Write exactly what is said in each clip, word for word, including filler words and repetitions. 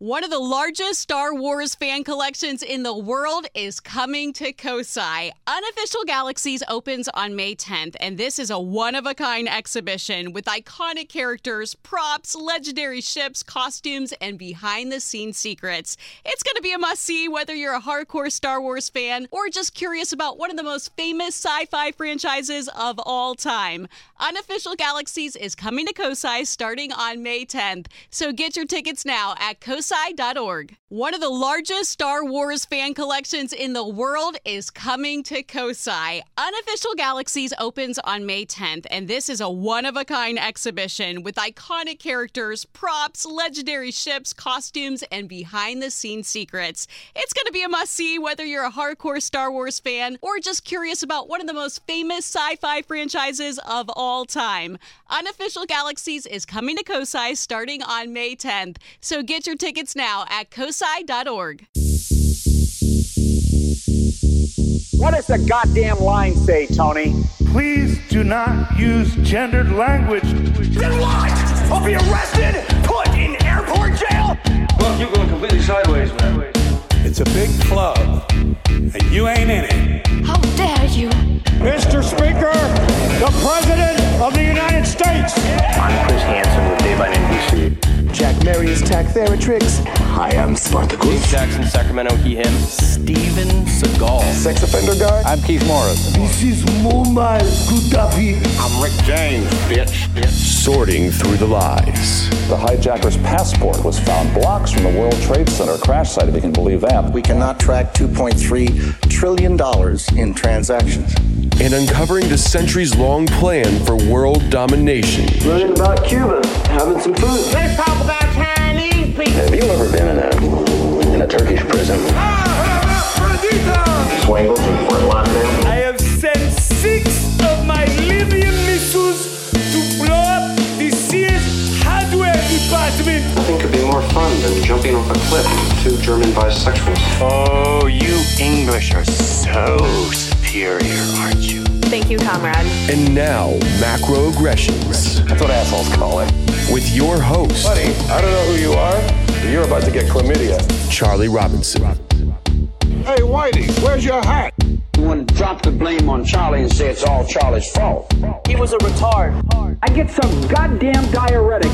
One of the largest Star Wars fan collections in the world is coming to Kosai. Unofficial Galaxies opens on May tenth, and this is a one-of-a-kind exhibition with iconic characters, props, legendary ships, costumes, and behind-the-scenes secrets. It's going to be a must-see whether you're a hardcore Star Wars fan or just curious about one of the most famous sci-fi franchises of all time. Unofficial Galaxies is coming to Kosai starting on May tenth, so get your tickets now at kosai dot org. One of the largest Star Wars fan collections in the world is coming to Kosai. Unofficial Galaxies opens on May tenth, and this is a one-of-a-kind exhibition with iconic characters, props, legendary ships, costumes, and behind-the-scenes secrets. It's going to be a must-see whether you're a hardcore Star Wars fan or just curious about one of the most famous sci-fi franchises of all time. Unofficial Galaxies is coming to Kosai starting on May tenth, so get your tickets now at kosai dot org. What does the goddamn line say, Tony? Please do not use gendered language. Then what? I'll be arrested, put in airport jail? Look, you're going completely sideways, man. It's a big club, and you ain't in it. How dare you? Mister Speaker, the President of the United States. I'm Chris Hansen with Dave on N B C. Jack Marius Tactheratrix. Hi, I'm Spartacus. Jackson, Sacramento, he, him. Steven Seagal. Sex offender guy. I'm Keith Morris. This is Muammar Gaddafi. I'm Rick James, bitch. bitch. Sorting through the lies. The hijacker's passport was found blocks from the World Trade Center crash site, if you can believe that. We cannot track two point three trillion dollars in transactions. And uncovering the centuries-long plan for world domination. Learning about Cuba, having some food. Let's talk about Chinese people. Have you ever been in a in a Turkish prison? Swangles in Fort Lauderdale. I have sent six of my Libyan missiles to blow up the C S hardware department. Nothing could be more fun than jumping off a cliff with two German bisexuals. Oh, you English are so superior, aren't you? Thank you, comrade. And now, macroaggressions. That's what assholes call it. With your host, Buddy, I don't know who you are, but you're about to get chlamydia. Charlie Robinson. Hey, Whitey, where's your hat? You want to drop the blame on Charlie and say it's all Charlie's fault. He was a retard. I get some goddamn diuretic.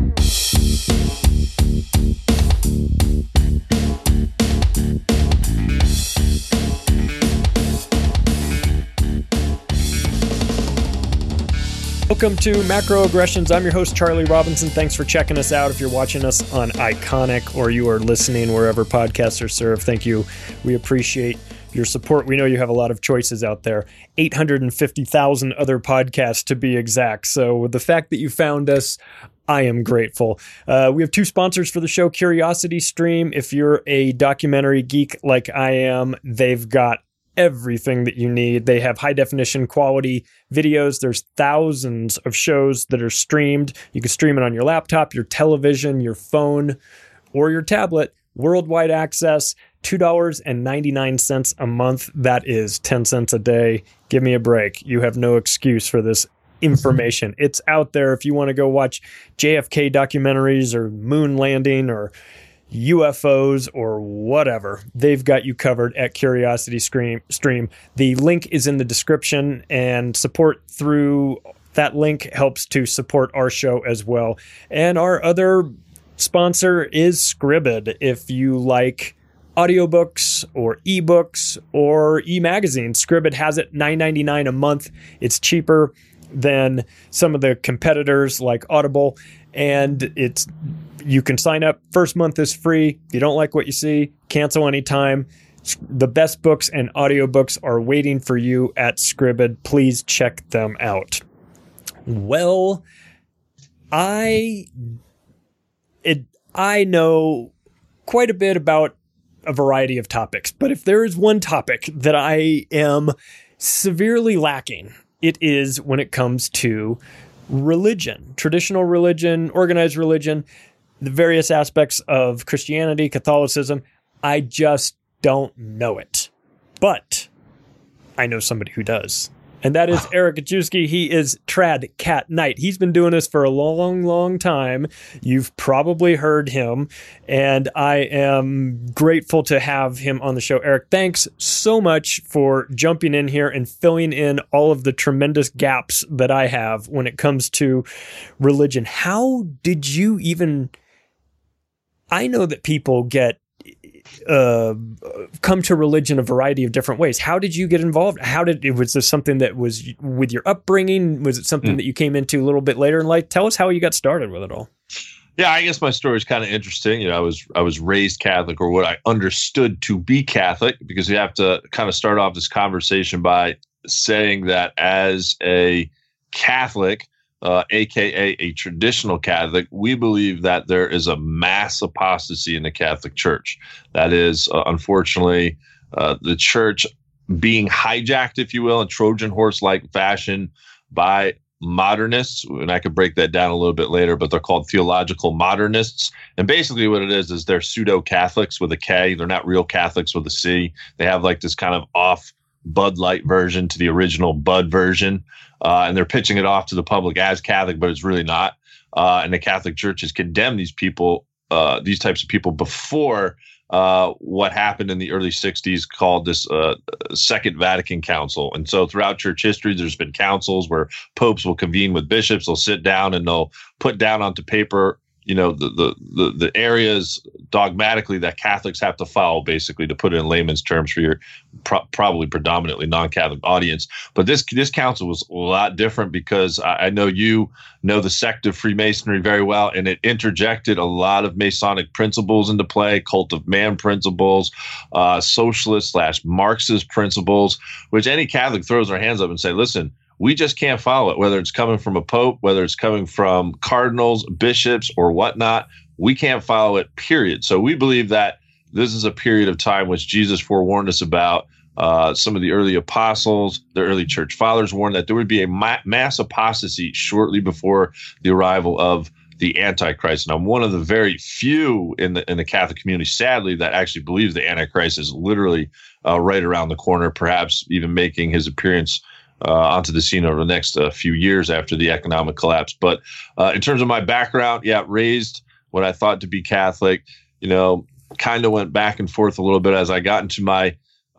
Welcome to Macroaggressions. I'm your host, Charlie Robinson. Thanks for checking us out. If you're watching us on Iconic or you are listening wherever podcasts are served, thank you. We appreciate your support. We know you have a lot of choices out there. eight hundred fifty thousand other podcasts to be exact. So the fact that you found us, I am grateful. Uh, we have two sponsors for the show, Curiosity Stream. If you're a documentary geek like I am, they've got everything that you need. They have high definition quality videos. There's thousands of shows that are streamed. You can stream it on your laptop, your television, your phone, or your tablet. Worldwide access, two dollars and ninety-nine cents a month. That is ten cents a day. Give me a break. You have no excuse for this information. It's out there if you want to go watch J F K documentaries or moon landing or U F Os or whatever. They've got you covered at Curiosity Stream. The link is in the description, and support through that link helps to support our show as well. And our other sponsor is Scribd. If you like audiobooks or ebooks or e-magazines, Scribd has it nine ninety-nine a month. It's cheaper than some of the competitors like Audible, and it's you can sign up. First month is free. If you don't like what you see, cancel anytime. The best books and audiobooks are waiting for you at Scribd. Please check them out. Well, I it I know quite a bit about a variety of topics, but if there is one topic that I am severely lacking, it is when it comes to religion, traditional religion, organized religion, the various aspects of Christianity, Catholicism. I just don't know it. But I know somebody who does. And that is Eric Gajewski. He is Trad Cat Knight. He's been doing this for a long, long time. You've probably heard him, and I am grateful to have him on the show. Eric, thanks so much for jumping in here and filling in all of the tremendous gaps that I have when it comes to religion. How did you even... I know that people get uh, come to religion a variety of different ways. How did you get involved? How did it was this something that was with your upbringing? Was it something mm. that you came into a little bit later in life? Tell us how you got started with it all. Yeah, I guess my story is kind of interesting. You know, I was I was raised Catholic, or what I understood to be Catholic, because you have to kind of start off this conversation by saying that as a Catholic, Uh, A K A a traditional Catholic, we believe that there is a mass apostasy in the Catholic Church. That is, uh, unfortunately, uh, the church being hijacked, if you will, in Trojan horse-like fashion by modernists. And I could break that down a little bit later, but they're called theological modernists. And basically what it is, is they're pseudo-Catholics with a K. They're not real Catholics with a C. They have like this kind of off Bud Light version to the original Bud version. Uh, and they're pitching it off to the public as Catholic, but it's really not. Uh, and the Catholic Church has condemned these people, uh, these types of people, before uh, what happened in the early sixties called this uh, Second Vatican Council. And so throughout church history, there's been councils where popes will convene with bishops. They'll sit down and they'll put down onto paper, you know, the, the, the, the areas dogmatically that Catholics have to follow, basically, to put it in layman's terms for your pro- probably predominantly non-Catholic audience. But this this council was a lot different, because I, I know you know the sect of Freemasonry very well, and it interjected a lot of Masonic principles into play, cult of man principles, uh, socialist slash Marxist principles, which any Catholic throws their hands up and say, listen, we just can't follow it, whether it's coming from a pope, whether it's coming from cardinals, bishops, or whatnot. We can't follow it, period. So we believe that this is a period of time which Jesus forewarned us about. Uh, some of the early apostles, the early church fathers warned that there would be a ma- mass apostasy shortly before the arrival of the Antichrist. And I'm one of the very few in the in the Catholic community, sadly, that actually believes the Antichrist is literally uh, right around the corner, perhaps even making his appearance Uh, onto the scene over the next uh, few years after the economic collapse. But uh, in terms of my background, yeah, raised what I thought to be Catholic, you know, kind of went back and forth a little bit as I got into my,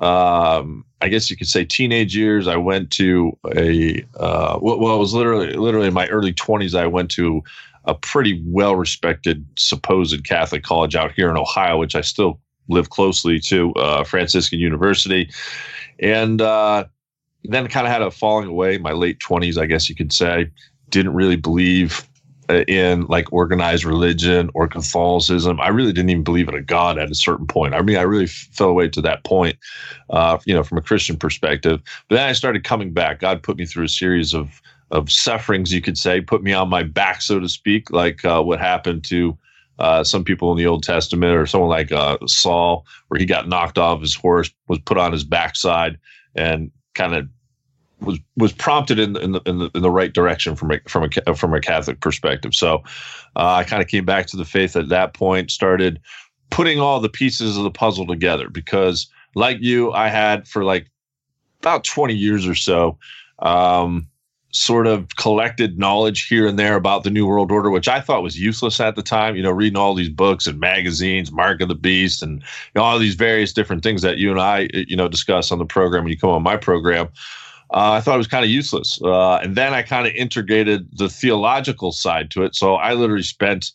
um, I guess you could say, teenage years. I went to a, uh, well, it was literally, literally in my early twenties, I went to a pretty well-respected supposed Catholic college out here in Ohio, which I still live closely to, uh, Franciscan University. And, uh, then kind of had a falling away in my late twenties, I guess you could say. Didn't really believe in like organized religion or Catholicism. I really didn't even believe in a God at a certain point. I mean, I really f- fell away to that point, uh, you know, from a Christian perspective. But then I started coming back. God put me through a series of of sufferings, you could say, put me on my back, so to speak, like uh, what happened to uh, some people in the Old Testament, or someone like uh, Saul, where he got knocked off his horse, was put on his backside, and kind of was was prompted in the, in the in the in the right direction from a from a from a Catholic perspective. So uh, I kind of came back to the faith at that point. Started putting all the pieces of the puzzle together, because, like you, I had for like about twenty years or so, um, sort of collected knowledge here and there about the New World Order, which I thought was useless at the time. You know, reading all these books and magazines, Mark of the Beast, and you know, all these various different things that you and I, you know, discuss on the program when you come on my program. Uh, I thought it was kind of useless. Uh, and then I kind of integrated the theological side to it. So I literally spent,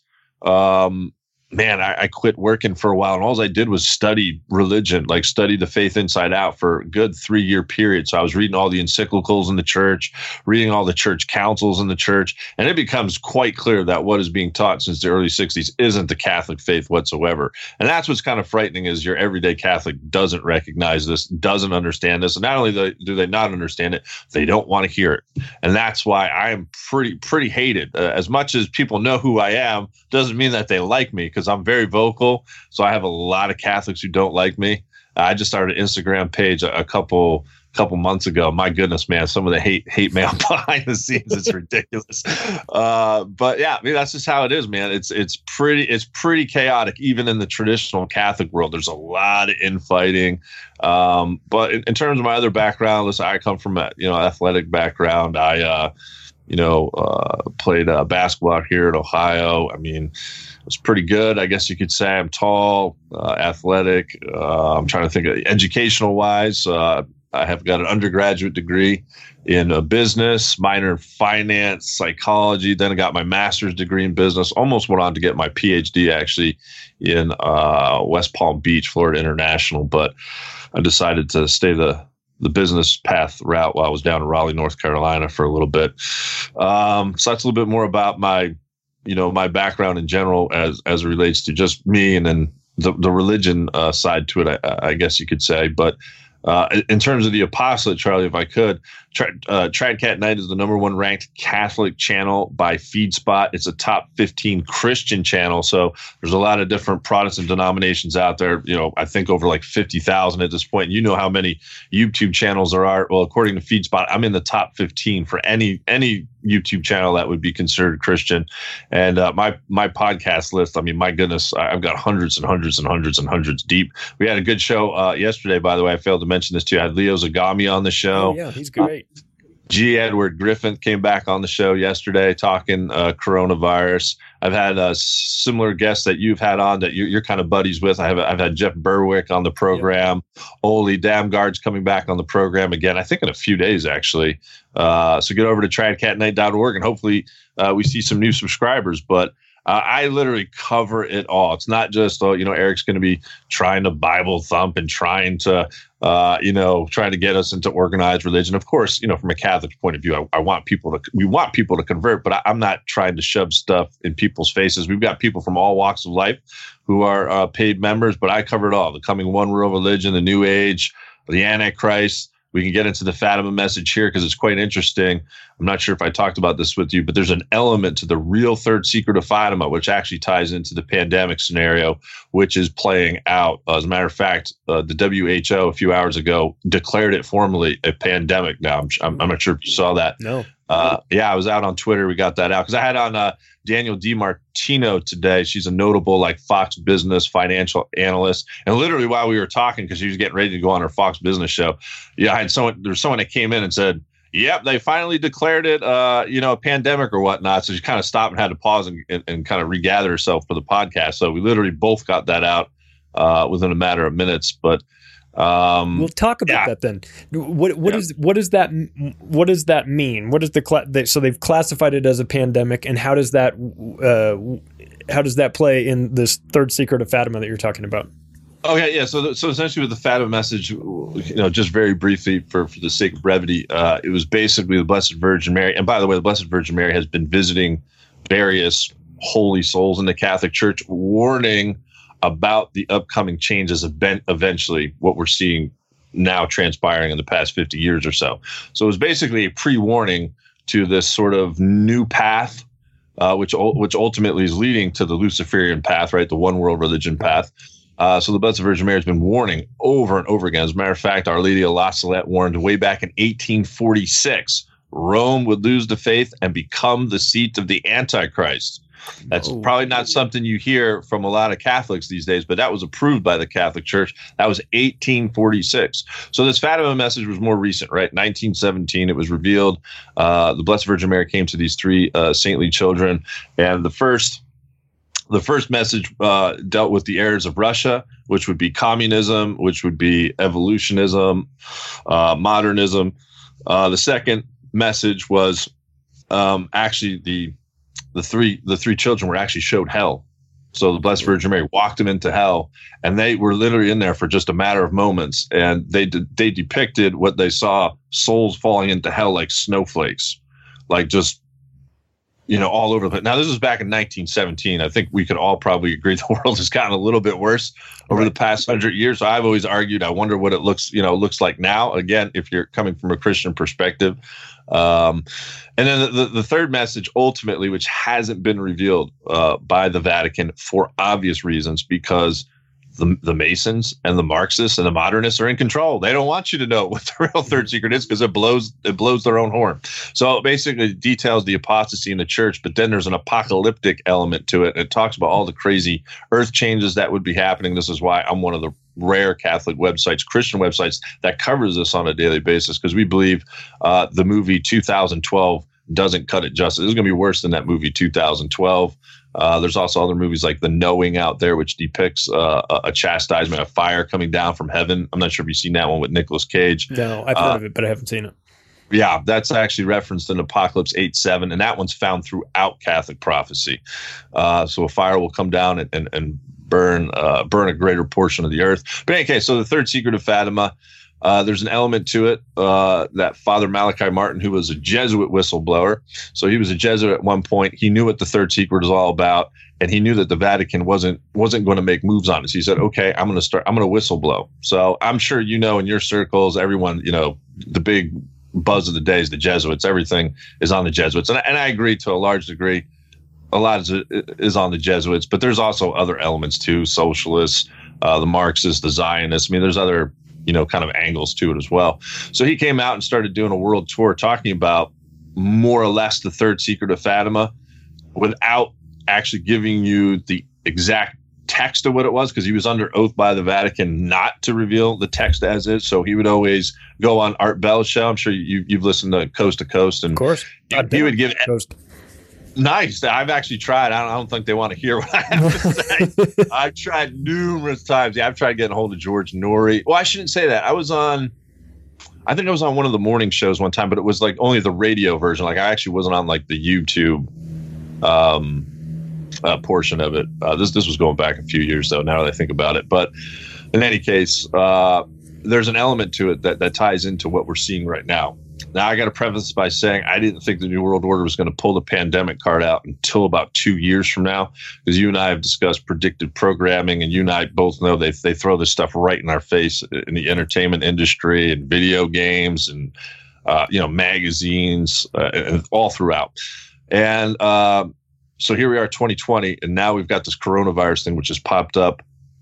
um, man, I, I quit working for a while, and all I did was study religion, like study the faith inside out for a good three year period. So I was reading all the encyclicals in the church, reading all the church councils in the church. And it becomes quite clear that what is being taught since the early sixties isn't the Catholic faith whatsoever. And that's what's kind of frightening, is your everyday Catholic doesn't recognize this, doesn't understand this. And not only do they not understand it, they don't want to hear it. And that's why I am pretty, pretty hated. Uh, as much as people know who I am, doesn't mean that they like me, because I'm very vocal. So I have a lot of Catholics who don't like me. I just started an Instagram page a, a couple couple months ago. My goodness, man, some of the hate hate mail behind the scenes, it's ridiculous. Uh, but yeah, I mean, that's just how it is, man. It's it's pretty it's pretty chaotic, even in the traditional Catholic world. There's a lot of infighting. Um, but in, in terms of my other background, listen, I come from a you know athletic background. I uh, you know uh, played uh, basketball here at Ohio. I mean, it was pretty good, I guess you could say. I'm tall, uh, athletic. Uh, I'm trying to think of educational wise. Uh, I have got an undergraduate degree in uh, business, minor in finance, psychology. Then I got my master's degree in business. Almost went on to get my P H D actually in uh, West Palm Beach, Florida International. But I decided to stay the the business path route while I was down in Raleigh, North Carolina for a little bit. Um, so that's a little bit more about my, you know, my background in general as as it relates to just me, and then the the religion uh, side to it, I, I guess you could say. But Uh, in terms of the apostolate, Charlie, if I could, Tra- uh, Tradcat Night is the number one ranked Catholic channel by FeedSpot. It's a top fifteen Christian channel. So there's a lot of different Protestant denominations out there. You know, I think over like fifty thousand at this point. You know how many YouTube channels there are. Well, according to FeedSpot, I'm in the top fifteen for any any YouTube channel that would be considered Christian. And uh, my my podcast list, I mean, my goodness, I've got hundreds and hundreds and hundreds and hundreds deep. We had a good show uh, yesterday, by the way. I failed to mention this too. I had Leo Zagami on the show. Oh, yeah, he's great. G. Edward Griffin came back on the show yesterday talking uh, coronavirus. I've had uh, similar guests that you've had on that you're, you're kind of buddies with. I have I've had Jeff Berwick on the program. Yep. Ole Damgard's coming back on the program again, I think in a few days, actually. Uh, so get over to tradcat night dot org and hopefully uh, we see some new subscribers. But Uh, I literally cover it all. It's not just, oh, you know, Eric's going to be trying to Bible thump and trying to, uh, you know, trying to get us into organized religion. Of course, you know, from a Catholic point of view, I, I want people to, we want people to convert, but I, I'm not trying to shove stuff in people's faces. We've got people from all walks of life who are uh, paid members, but I cover it all. The coming one world religion, the New Age, the Antichrist. We can get into the Fatima message here because it's quite interesting. I'm not sure if I talked about this with you, but there's an element to the real third secret of Fatima, which actually ties into the pandemic scenario, which is playing out. Uh, as a matter of fact, uh, the W H O a few hours ago declared it formally a pandemic now. I'm, I'm, I'm not sure if you saw that. No. Uh, yeah, I was out on Twitter. We got that out because I had on uh, Daniel DiMartino today. She's a notable like Fox Business financial analyst. And literally while we were talking, because she was getting ready to go on her Fox Business show, yeah, I had someone, there's someone that came in and said, yep, they finally declared it, uh, you know, a pandemic or whatnot. So she kind of stopped and had to pause and, and, and kind of regather herself for the podcast. So we literally both got that out uh, within a matter of minutes. But um, we'll talk about yeah. that then. What what yeah. is what does that what does that mean? What is the cla- they, so they've classified it as a pandemic, and how does that uh, how does that play in this third secret of Fatima that you're talking about? Okay, yeah. So, the, so essentially, with the Fatima message, you know, just very briefly for, for the sake of brevity, uh, it was basically the Blessed Virgin Mary. And by the way, the Blessed Virgin Mary has been visiting various holy souls in the Catholic Church, warning about the upcoming changes event, eventually what we're seeing now transpiring in the past fifty years or so. So it was basically a pre-warning to this sort of new path, uh, which which ultimately is leading to the Luciferian path, right? The one world religion path. Uh, so the Blessed Virgin Mary has been warning over and over again. As a matter of fact, Our Lady of La Salette warned way back in eighteen forty-six, Rome would lose the faith and become the seat of the Antichrist. That's oh. probably not something you hear from a lot of Catholics these days, but that was approved by the Catholic Church. That was eighteen forty-six. So this Fatima message was more recent, right? nineteen seventeen, it was revealed. Uh, the Blessed Virgin Mary came to these three uh, saintly children, and the first The first message uh, dealt with the errors of Russia, which would be communism, which would be evolutionism, uh, modernism. Uh, the second message was um, actually the the three the three children were actually showed hell. So the Blessed Virgin Mary walked them into hell, and they were literally in there for just a matter of moments, and they de- they depicted what they saw: souls falling into hell like snowflakes, like just. You know, all over the place. Now, this was back in nineteen seventeen. I think we could all probably agree the world has gotten a little bit worse over right. the past hundred years. So I've always argued, I wonder what it looks, you know, looks like now. Again, if you're coming from a Christian perspective. Um, and then the, the third message, ultimately, which hasn't been revealed uh, by the Vatican for obvious reasons, because the, the Masons and the Marxists and the modernists are in control. They don't want you to know what the real third secret is because it blows it blows their own horn. So it basically details the apostasy in the church, but then there's an apocalyptic element to it. It talks about all the crazy earth changes that would be happening. This is why I'm one of the rare Catholic websites, Christian websites, that covers this on a daily basis, because we believe uh, the movie two thousand twelve doesn't cut it justice. It's going to be worse than that movie two thousand twelve. Uh, there's also other movies like The Knowing out there, which depicts uh, a, a chastisement, a fire coming down from heaven. I'm not sure if you've seen that one with Nicolas Cage. No, I've heard uh, of it, but I haven't seen it. Yeah, that's actually referenced in Apocalypse eight seven, and that one's found throughout Catholic prophecy. Uh, so a fire will come down and, and, and burn uh, burn a greater portion of the earth. But in any case, so the third secret of Fatima, Uh, there's an element to it uh, that Father Malachi Martin, who was a Jesuit whistleblower, so he was a Jesuit at one point. He knew what the third secret was all about, and he knew that the Vatican wasn't wasn't going to make moves on it. So he said, "Okay, I'm going to start. I'm going to whistleblow." So I'm sure you know in your circles, everyone, you know, the big buzz of the day is the Jesuits. Everything is on the Jesuits, and and I agree to a large degree. A lot is is on the Jesuits, but there's also other elements too: socialists, uh, the Marxists, the Zionists. I mean, there's other, you know, kind of angles to it as well. So he came out and started doing a world tour talking about more or less the third secret of Fatima without actually giving you the exact text of what it was, because he was under oath by the Vatican not to reveal the text as is. So he would always go on Art Bell's show. I'm sure you, you've listened to Coast to Coast. And of course. He, he would give Coast. Nice. I've actually tried. I don't, I don't think they want to hear what I have to say. I've tried numerous times. Yeah, I've tried getting a hold of George Norrie. Well, I shouldn't say that. I was on, I think I was on one of the morning shows one time, but it was like only the radio version. Like I actually wasn't on like the YouTube um, uh, portion of it. Uh, this this was going back a few years though, now that I think about it. But in any case, uh, there's an element to it that, that ties into what we're seeing right now. Now, I got to preface by saying I didn't think the New World Order was going to pull the pandemic card out until about two years from now, because you and I have discussed predictive programming, and you and I both know they they throw this stuff right in our face in the entertainment industry and video games and uh, you know magazines uh, and all throughout. And uh, so here we are, twenty twenty, and now we've got this coronavirus thing which has popped up.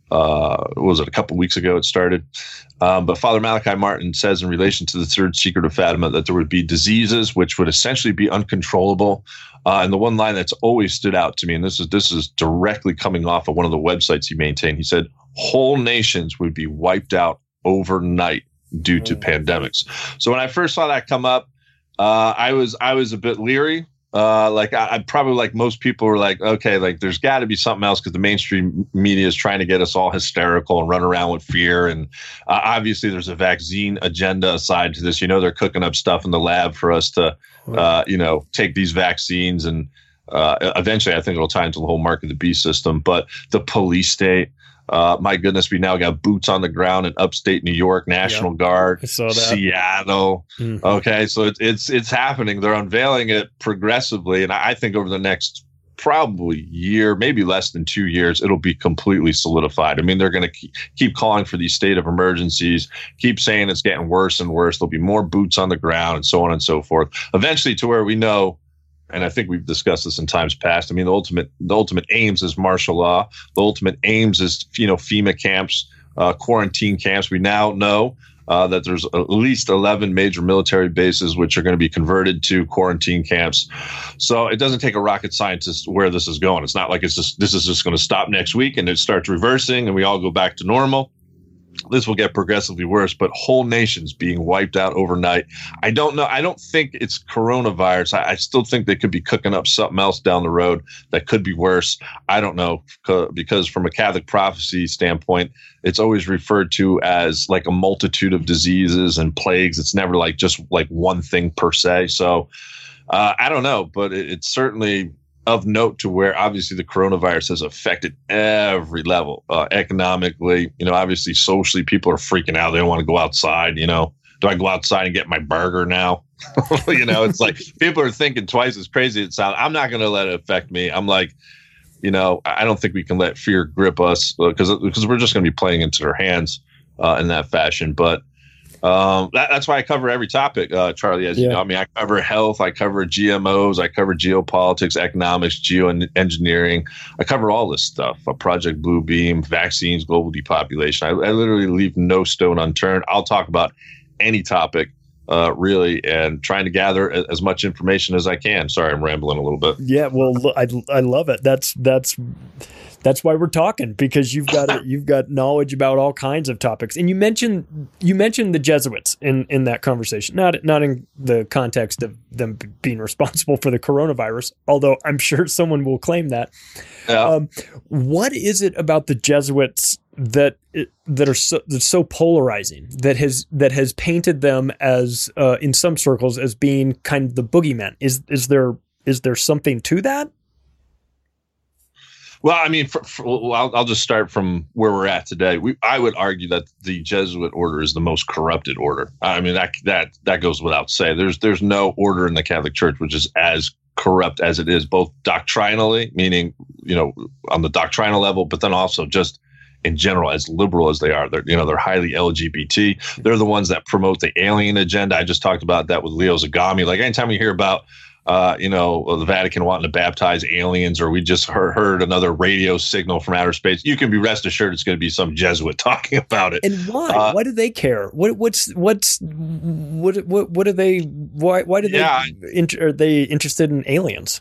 Uh, what was it, a couple weeks ago it started? Um, but Father Malachi Martin says in relation to the third secret of Fatima that there would be diseases which would essentially be uncontrollable. Uh, and the one line that's always stood out to me, and this is this is directly coming off of one of the websites he maintained, he said, whole nations would be wiped out overnight due to mm. pandemics. So when I first saw that come up, uh, I was I was a bit leery. Uh, like I, I'd probably like most people were like, okay, like there's got to be something else because the mainstream media is trying to get us all hysterical and run around with fear. And uh, obviously there's a vaccine agenda aside to this. You know, they're cooking up stuff in the lab for us to, uh, you know, take these vaccines. And uh, eventually I think it'll tie into the whole mark of the beast system. But the police state, Uh, my goodness, we now got boots on the ground in upstate New York, National yep. Guard, I saw that. Seattle. Mm-hmm. Okay, so it's it's it's happening. They're unveiling it progressively, and I think over the next probably year, maybe less than two years, it'll be completely solidified. I mean, they're going to keep, keep calling for these state of emergencies, keep saying it's getting worse and worse. There'll be more boots on the ground, and so on and so forth. Eventually, to where we know. And I think we've discussed this in times past. I mean, the ultimate the ultimate aims is martial law. The ultimate aims is, you know, FEMA camps, uh, quarantine camps. We now know uh, that there's at least eleven major military bases which are going to be converted to quarantine camps. So it doesn't take a rocket scientist where this is going. It's not like it's just this is just going to stop next week and it starts reversing and we all go back to normal. This will get progressively worse, but whole nations being wiped out overnight. I don't know. I don't think it's coronavirus. I, I still think they could be cooking up something else down the road that could be worse. I don't know, because from a Catholic prophecy standpoint, it's always referred to as like a multitude of diseases and plagues. It's never like just like one thing per se. So uh, I don't know, but it, it's certainly of note to where obviously the coronavirus has affected every level, uh, economically, you know, obviously socially, people are freaking out. They don't want to go outside. You know, do I go outside and get my burger now? You know, it's like people are thinking twice as crazy as it sounds. I'm not going to let it affect me. I'm like, you know, I don't think we can let fear grip us because because we're just going to be playing into their hands uh, in that fashion. But Um, that, that's why I cover every topic, uh, Charlie. As yeah. you know, I mean, I cover health, I cover G M Os, I cover geopolitics, economics, geoengineering. I cover all this stuff. Uh, Project Blue Beam, vaccines, global depopulation. I, I literally leave no stone unturned. I'll talk about any topic, uh, really, and trying to gather a, as much information as I can. Sorry, I'm rambling a little bit. Yeah, well, I, I love it. That's that's. That's why we're talking, because you've got a, you've got knowledge about all kinds of topics. And you mentioned you mentioned the Jesuits in, in that conversation, not not in the context of them being responsible for the coronavirus, although I'm sure someone will claim that. Yeah. Um, what is it about the Jesuits that that are so, that's so polarizing, that has that has painted them as uh, in some circles as being kind of the boogeyman? Is is there is there something to that? Well, I mean, for, for, well, I'll, I'll just start from where we're at today. We, I would argue that the Jesuit order is the most corrupted order. I mean, that that that goes without saying. There's there's no order in the Catholic Church which is as corrupt as it is, both doctrinally, meaning, you know, on the doctrinal level, but then also just in general, as liberal as they are. They're, you know, they're highly L G B T. They're the ones that promote the alien agenda. I just talked about that with Leo Zagami. Like anytime you hear about Uh, you know, the Vatican wanting to baptize aliens, or we just heard, heard another radio signal from outer space, you can be rest assured it's going to be some Jesuit talking about it. And why? Uh, why do they care? What? What's? What's? What? What? What are they? Why? Why do they? Yeah, inter, are they interested in aliens?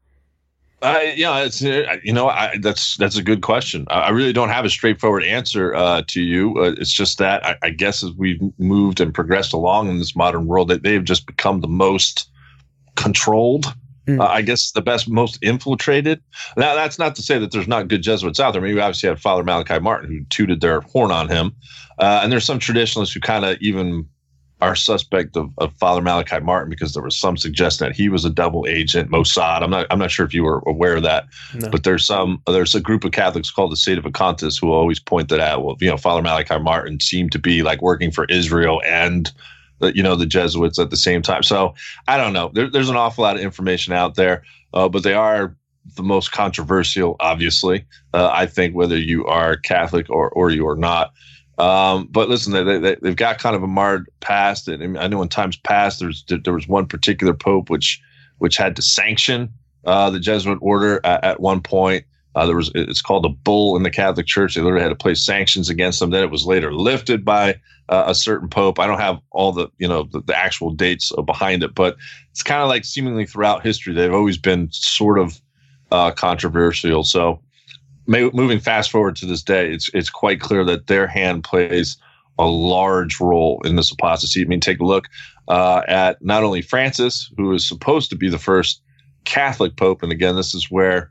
Uh, yeah, it's you know, I, that's that's a good question. I really don't have a straightforward answer uh, to you. Uh, it's just that I, I guess as we've moved and progressed along in this modern world, that they've just become the most controlled, mm. uh, I guess the best, most infiltrated. Now, that's not to say that there's not good Jesuits out there. I mean, we obviously had Father Malachi Martin who tooted their horn on him. Uh, and there's some traditionalists who kind of even are suspect of, of Father Malachi Martin because there was some suggestion that he was a double agent, Mossad. I'm not I'm not sure if you were aware of that, no. But there's some there's a group of Catholics called the Sedevacantists who always point that out. Well, you know, Father Malachi Martin seemed to be like working for Israel and you know, the Jesuits at the same time. So I don't know. There, there's an awful lot of information out there, uh, but they are the most controversial, obviously. Uh, I think whether you are Catholic or or you are not. Um, but listen, they, they, they've got kind of a marred past. And I know in times past, there's there was one particular pope which which had to sanction uh, the Jesuit order at, at one point. Uh, there was it's called a bull in the Catholic Church. They literally had to place sanctions against them. Then it was later lifted by uh, a certain pope. I don't have all the you know the, the actual dates behind it, but it's kind of like seemingly throughout history they've always been sort of uh, controversial. So may, moving fast forward to this day, it's it's quite clear that their hand plays a large role in this apostasy. I mean, take a look uh, at not only Francis, who is supposed to be the first Catholic pope, and again, this is where.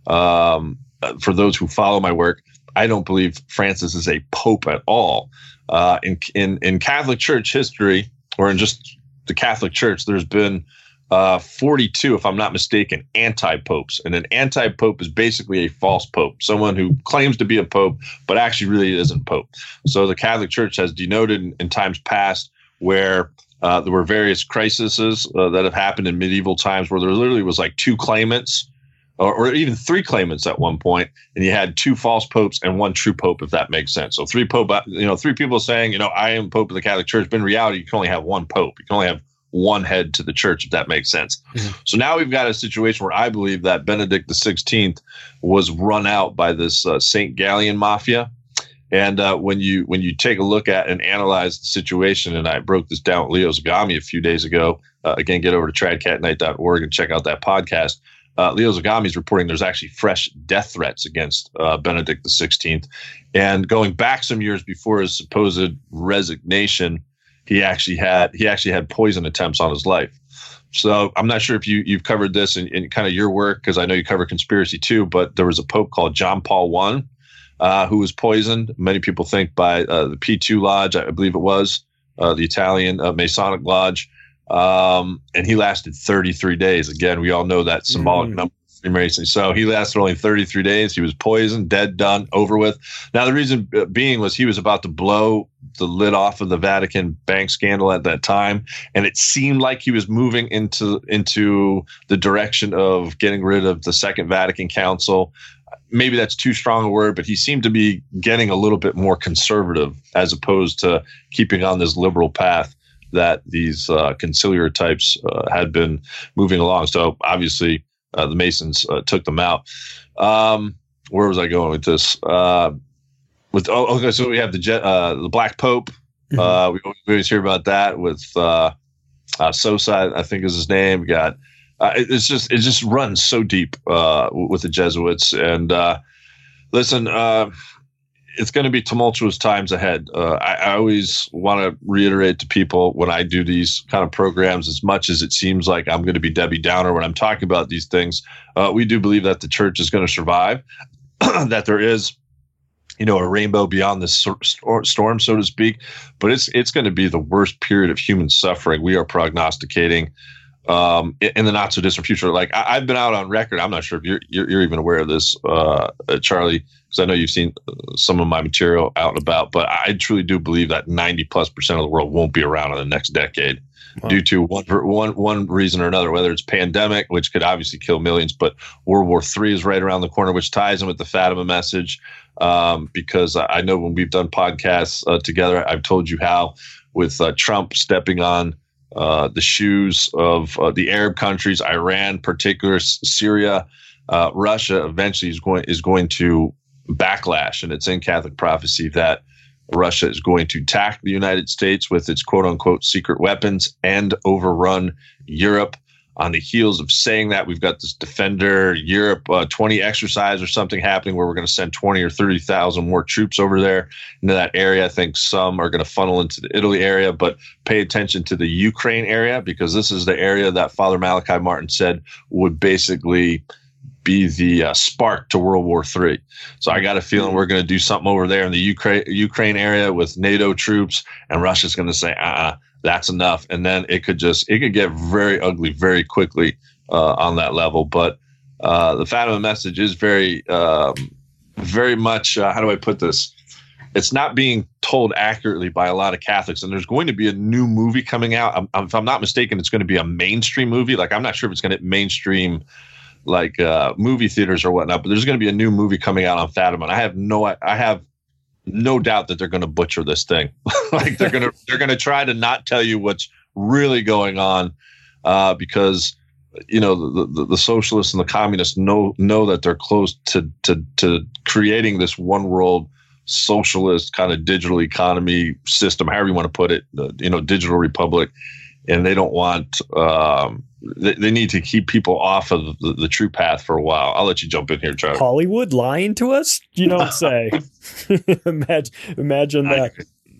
Um, for those who follow my work, I don't believe Francis is a pope at all. Uh, in, in in Catholic Church history, or in just the Catholic Church, there's been uh, forty-two, if I'm not mistaken, anti-popes. And an anti-pope is basically a false pope, someone who claims to be a pope, but actually really isn't pope. So the Catholic Church has denoted in, in times past where uh, there were various crises uh, that have happened in medieval times where there literally was like two claimants, Or, or even three claimants at one point, and you had two false popes and one true pope, if that makes sense. So three pope, you know, three people saying, you know, I am pope of the Catholic Church. But in reality, you can only have one pope. You can only have one head to the church, if that makes sense. Mm-hmm. So now we've got a situation where I believe that Benedict the sixteenth was run out by this uh, Saint Gallian mafia. And uh, when you when you take a look at and analyze the situation, and I broke this down with Leo Zagami a few days ago. Uh, again, get over to trad cat night dot org and check out that podcast. Uh, Leo Zagami is reporting there's actually fresh death threats against uh, Benedict the sixteenth. And going back some years before his supposed resignation, he actually had he actually had poison attempts on his life. So I'm not sure if you, you've covered this in, in kind of your work, because I know you cover conspiracy too, but there was a pope called John Paul the First uh, who was poisoned. Many people think by uh, the P two Lodge, I believe it was, uh, the Italian uh, Masonic Lodge. Um, and he lasted thirty-three days. Again, we all know that symbolic mm. number of Freemasonry. So he lasted only thirty-three days. He was poisoned, dead, done, over with. Now, the reason being was he was about to blow the lid off of the Vatican bank scandal at that time. And it seemed like he was moving into, into the direction of getting rid of the Second Vatican Council. maybe that's too strong a word, but he seemed to be getting a little bit more conservative as opposed to keeping on this liberal path that these uh, conciliar types uh, had been moving along. So obviously uh, the Masons uh, took them out. Um, where was I going with this? Uh, with oh, okay, so we have the jet, uh, the Black Pope. Mm-hmm. Uh, we, we always hear about that with uh, uh, Sosa, I think is his name. We got uh, it, it's just it just runs so deep uh, with the Jesuits. And uh, listen. Uh, It's going to be tumultuous times ahead. Uh, I, I always want to reiterate to people when I do these kind of programs, as much as it seems like I'm going to be Debbie Downer when I'm talking about these things, uh, we do believe that the church is going to survive, that there is, you know, a rainbow beyond this storm, so to speak. But it's it's going to be the worst period of human suffering we are prognosticating um, in the not so distant future. Like I, I've been out on record. I'm not sure if you're you're, you're even aware of this, uh, Charlie, because I know you've seen some of my material out and about, but I truly do believe that ninety plus percent of the world won't be around in the next decade wow. due to one, one, one reason or another, whether it's pandemic, which could obviously kill millions, but World War Three is right around the corner, which ties in with the Fatima message. Um, because I know when we've done podcasts uh, together, I've told you how with uh, Trump stepping on uh, the shoes of uh, the Arab countries, Iran, particular Syria, uh, Russia, eventually is going, is going to backlash, and it's in Catholic prophecy that Russia is going to attack the United States with its quote unquote secret weapons and overrun Europe. On the heels of saying that, we've got this Defender Europe uh, twenty exercise or something happening where we're going to send twenty or thirty thousand more troops over there into that area. I think some are going to funnel into the Italy area, but pay attention to the Ukraine area, because this is the area that Father Malachi Martin said would basically be the uh, spark to World War Three. So I got a feeling we're going to do something over there in the Ukraine Ukraine area with NATO troops, and Russia's going to say, uh-uh, that's enough. And then it could just, it could get very ugly very quickly uh, on that level. But uh, the Fatima message is very, um, very much, uh, how do I put this? It's not being told accurately by a lot of Catholics. And there's going to be a new movie coming out. I'm, if I'm not mistaken, it's going to be a mainstream movie. Like, I'm not sure if it's going to mainstream like uh, movie theaters or whatnot, but there's going to be a new movie coming out on Fatima. And I have no, I have no doubt that they're going to butcher this thing. Like they're going to, they're going to try to not tell you what's really going on uh, because, you know, the, the, the socialists and the communists know, know that they're close to, to, to creating this one world socialist kind of digital economy system, however you want to put it, the, you know, digital republic. And they don't want, um, they, they need to keep people off of the, the true path for a while. I'll let you jump in here, Charlie. Hollywood lying to us? You don't say. imagine, imagine that.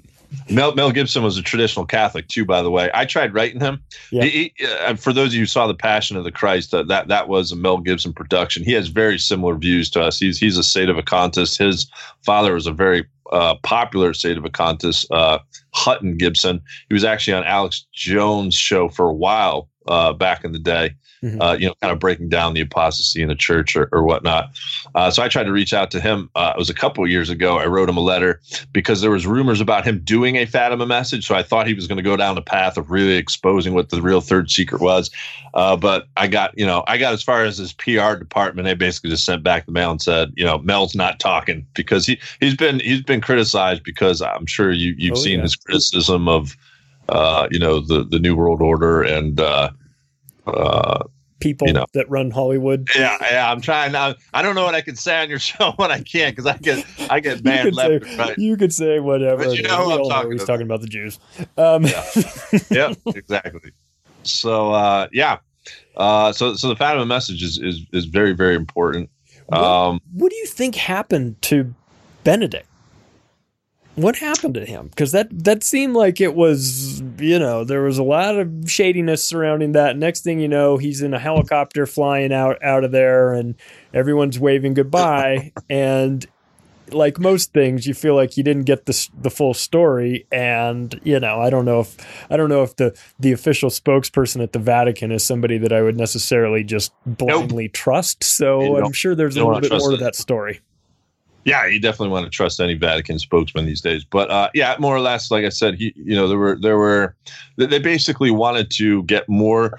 Mel, Mel Gibson was a traditional Catholic too, by the way. I tried writing him. Yeah. He, he, uh, for those of you who saw The Passion of the Christ, uh, that that was a Mel Gibson production. He has very similar views to us. He's he's a Sedevacantist. His father was a very uh, popular Sedevacantist, uh, Hutton Gibson. He was actually on Alex Jones' show for a while uh, back in the day. Mm-hmm. Uh, you know, kind of breaking down the apostasy in the church or, or whatnot. Uh, so I tried to reach out to him. Uh, it was a couple of years ago. I wrote him a letter because there was rumors about him doing a Fatima message. So I thought he was going to go down the path of really exposing what the real third secret was. Uh, but I got, you know, I got as far as his P R department. They basically just sent back the mail and said, you know, Mel's not talking because he he's been he's been criticized because I'm sure you you've oh, seen yeah. his criticism of, uh, you know, the the New World Order and. Uh, Uh, people you know. that run Hollywood. Yeah, yeah. I'm trying now. I don't know what I can say on your show when I can't because I get I get banned left say, and right. You could say whatever. But you know who I'm talking He's about. talking about the Jews. Um. Yeah. yeah, exactly. So uh, yeah, uh, so so the Fatima message is is is very very important. What, um, what do you think happened to Benedict? What happened to him? Because that, that seemed like it was, you know, there was a lot of shadiness surrounding that. Next thing you know, he's in a helicopter flying out, out of there and everyone's waving goodbye. And like most things, you feel like you didn't get the the full story. And, you know, I don't know if I don't know if the, the official spokesperson at the Vatican is somebody that I would necessarily just blindly nope. trust. So I'm sure there's a little bit more to that story. Yeah, you definitely want to trust any Vatican spokesman these days. But uh, yeah, more or less, like I said, he, you know, there were there were they basically wanted to get more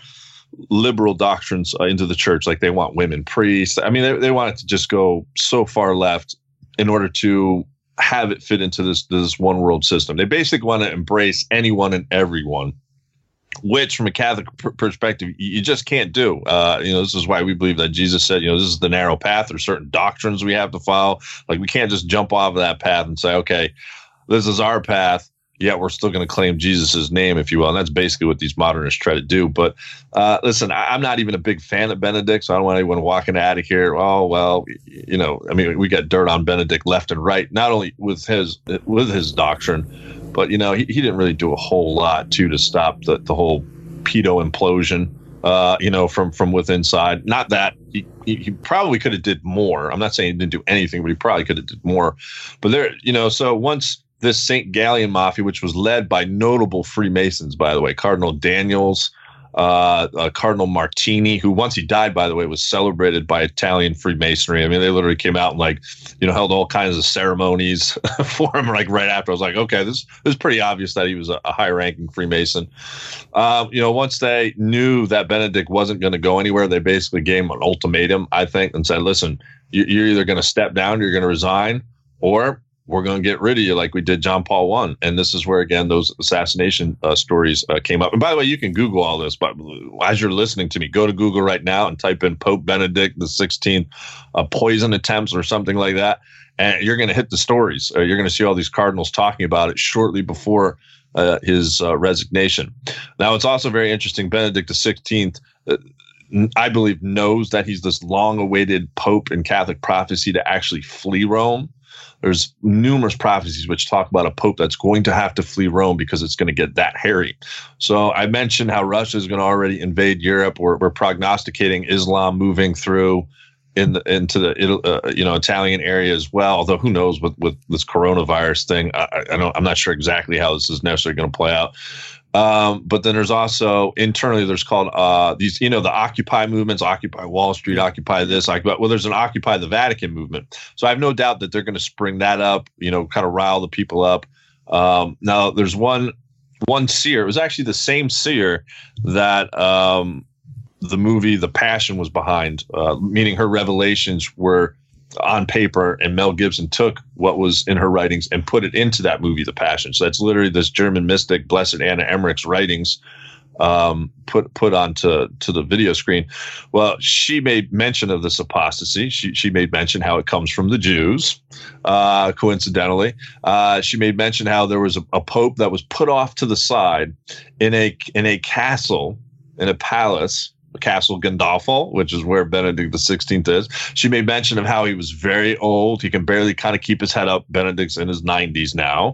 liberal doctrines uh, into the church, like they want women priests. I mean, they, they want it to just go so far left in order to have it fit into this this one world system. They basically want to embrace anyone and everyone, which from a Catholic pr- perspective, you just can't do. Uh, you know, this is why we believe that Jesus said, you know, this is the narrow path. There's certain doctrines we have to follow. Like we can't just jump off of that path and say, okay, this is our path. Yet we're still going to claim Jesus's name, if you will. And that's basically what these modernists try to do. But uh, listen, I, I'm not even a big fan of Benedict, so I don't want anyone walking out of here. Oh, well, you know, I mean, we got dirt on Benedict left and right, not only with his with his doctrine, but, you know, he, he didn't really do a whole lot, too, to stop the, the whole pedo implosion, uh, you know, from, from within inside. Not that he, he, he probably could have did more. I'm not saying he didn't do anything, but he probably could have did more. But there, you know, so once this Saint Gallian Mafia, which was led by notable Freemasons, by the way, Cardinal Daniels, uh, uh, Cardinal Martini, who once he died, by the way, was celebrated by Italian Freemasonry. I mean, they literally came out and like, you know, held all kinds of ceremonies for him. Like right after, I was like, okay, this, this is pretty obvious that he was a, a high-ranking Freemason. Um, you know, once they knew that Benedict wasn't going to go anywhere, they basically gave him an ultimatum, I think, and said, listen, you, you're either going to step down, you're going to resign, or we're going to get rid of you like we did John Paul the First. And this is where, again, those assassination uh, stories uh, came up. And by the way, you can Google all this, but as you're listening to me, go to Google right now and type in Pope Benedict the sixteenth uh, poison attempts or something like that. And you're going to hit the stories. Uh, you're going to see all these cardinals talking about it shortly before uh, his uh, resignation. Now, it's also very interesting. Benedict the sixteenth, uh, I believe, knows that he's this long-awaited pope in Catholic prophecy to actually flee Rome. There's numerous prophecies which talk about a pope that's going to have to flee Rome because it's going to get that hairy. So I mentioned how Russia is going to already invade Europe. We're, we're prognosticating Islam moving through in the, into the uh, you know Italian area as well. Although who knows with, with this coronavirus thing, I, I don't, I'm not sure exactly how this is necessarily going to play out. Um, but then there's also internally there's called uh, these, you know, the Occupy movements, Occupy Wall Street, Occupy this, Occupy. Well, there's an Occupy the Vatican movement. So I have no doubt that they're going to spring that up, you know, kind of rile the people up. Um, now there's one, one seer. It was actually the same seer that um, the movie The Passion was behind, uh, meaning her revelations were on paper, and Mel Gibson took what was in her writings and put it into that movie, The Passion. So that's literally this German mystic, Blessed Anna Emmerich's writings um, put put onto to the video screen. Well, she made mention of this apostasy. She she made mention how it comes from the Jews. Uh, coincidentally, uh, she made mention how there was a, a pope that was put off to the side in a in a castle, in a palace. Castle Gandolfo, which is where Benedict the sixteenth is. She made mention of how he was very old. He can barely kind of keep his head up. Benedict's in his nineties now.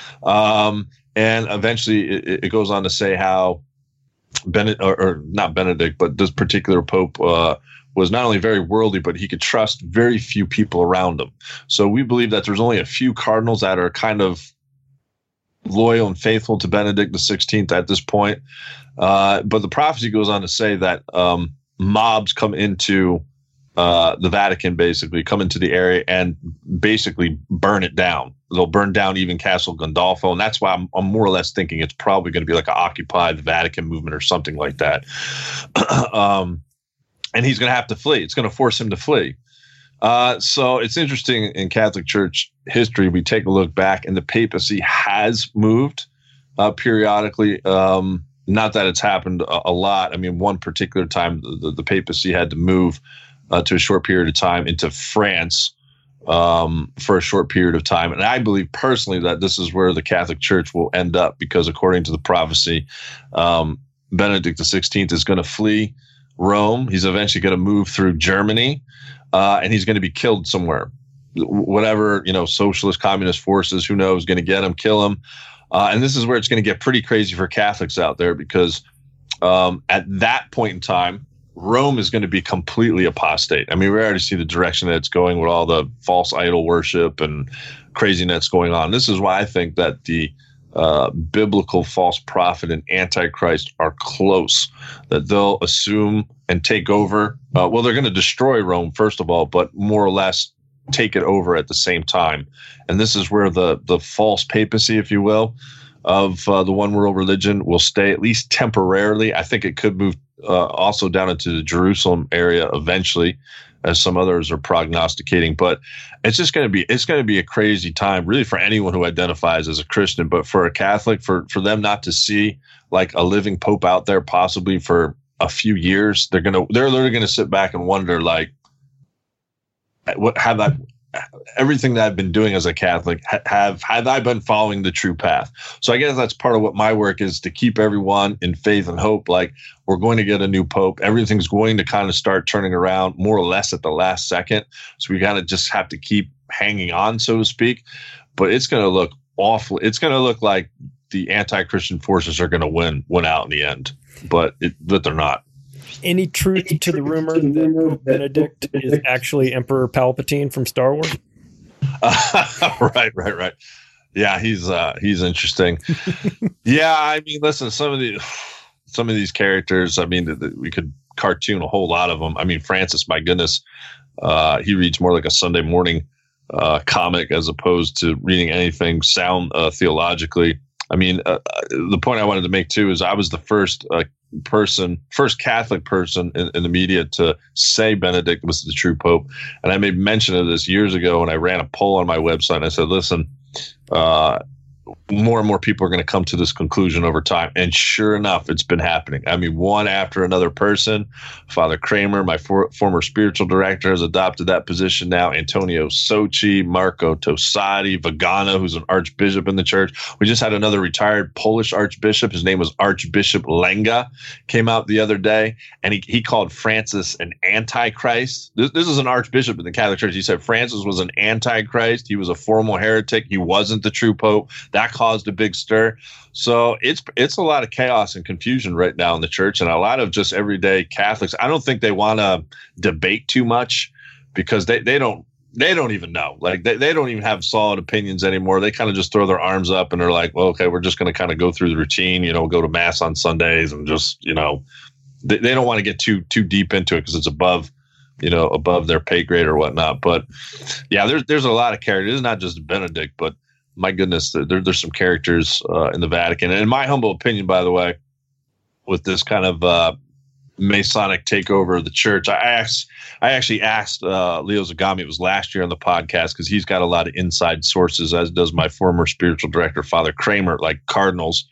Um, and eventually it, it goes on to say how Benedict, or, or not Benedict, but this particular Pope uh, was not only very worldly, but he could trust very few people around him. So we believe that there's only a few cardinals that are kind of loyal and faithful to Benedict the sixteenth at this point. Uh, but the prophecy goes on to say that um, mobs come into uh, the Vatican, basically come into the area and basically burn it down. They'll burn down even Castle Gandolfo. And that's why I'm, I'm more or less thinking it's probably going to be like an Occupy the Vatican movement or something like that. um, and he's going to have to flee. It's going to force him to flee. Uh, so it's interesting in Catholic Church history, we take a look back and the papacy has moved uh, periodically. Um, Not that it's happened a, a lot. I mean, one particular time, the, the papacy had to move uh, to a short period of time into France um, for a short period of time. And I believe personally that this is where the Catholic Church will end up because according to the prophecy, um, Benedict the sixteenth is going to flee Rome. He's eventually going to move through Germany uh, and he's going to be killed somewhere. Whatever, you know, socialist, communist forces, who knows, going to get him, kill him. Uh, and this is where it's going to get pretty crazy for Catholics out there because um, at that point in time, Rome is going to be completely apostate. I mean, we already see the direction that it's going with all the false idol worship and craziness going on. This is why I think that the uh, biblical false prophet and antichrist are close, that they'll assume and take over. Uh, well, they're going to destroy Rome, first of all, but more or less take it over at the same time. And this is where the the false papacy, if you will, of uh, the one world religion will stay, at least temporarily. I think it could move uh, also down into the Jerusalem area eventually, as some others are prognosticating. But it's just going to be it's going to be a crazy time, really, for anyone who identifies as a Christian. But for a Catholic, for for them not to see like a living Pope out there, possibly for a few years, they're gonna they're literally going to sit back and wonder, like, what have I everything that I've been doing as a Catholic, have have I been following the true path? So I guess that's part of what my work is, to keep everyone in faith and hope. Like, we're going to get a new Pope. Everything's going to kind of start turning around more or less at the last second. So we kind of just have to keep hanging on, so to speak. But it's going to look awful. It's going to look like the anti-Christian forces are going to win win out in the end. But it, but they're not. Any truth to the rumor that Pope Benedict is actually Emperor Palpatine from Star Wars? Uh, right, right, right. Yeah, he's uh, he's interesting. Yeah, I mean, listen, some of the some of these characters, I mean, the, the, we could cartoon a whole lot of them. I mean, Francis, my goodness, uh, he reads more like a Sunday morning uh, comic as opposed to reading anything sound uh, theologically. I mean, uh, the point I wanted to make too is I was the first uh, person, first Catholic person in, in the media to say Benedict was the true Pope. And I made mention of this years ago, and I ran a poll on my website, and I said, listen, uh, more and more people are going to come to this conclusion over time. And sure enough, it's been happening. I mean, one after another person. Father Kramer, my for, former spiritual director, has adopted that position now. Antonio Sochi, Marco Tosati, Vagana, who's an archbishop in the church. We just had another retired Polish archbishop. His name was Archbishop Lenga, came out the other day, and he, he called Francis an antichrist. This, this is an archbishop in the Catholic Church. He said Francis was an antichrist. He was a formal heretic. He wasn't the true Pope. That caused a big stir. So it's it's a lot of chaos and confusion right now in the church, and a lot of just everyday Catholics. I don't think they want to debate too much, because they, they don't they don't even know. Like they, they don't even have solid opinions anymore. They kind of just throw their arms up and they're like, well, okay, we're just going to kind of go through the routine, you know, go to mass on Sundays, and just, you know, they, they don't want to get too too deep into it because it's above, you know, above their pay grade or whatnot. But yeah, there's there's a lot of characters. It's not just Benedict, but my goodness, there, there's some characters uh, in the Vatican. And in my humble opinion, by the way, with this kind of uh, Masonic takeover of the church, I asked, I actually asked uh, Leo Zagami, it was last year on the podcast, because he's got a lot of inside sources, as does my former spiritual director, Father Kramer, like cardinals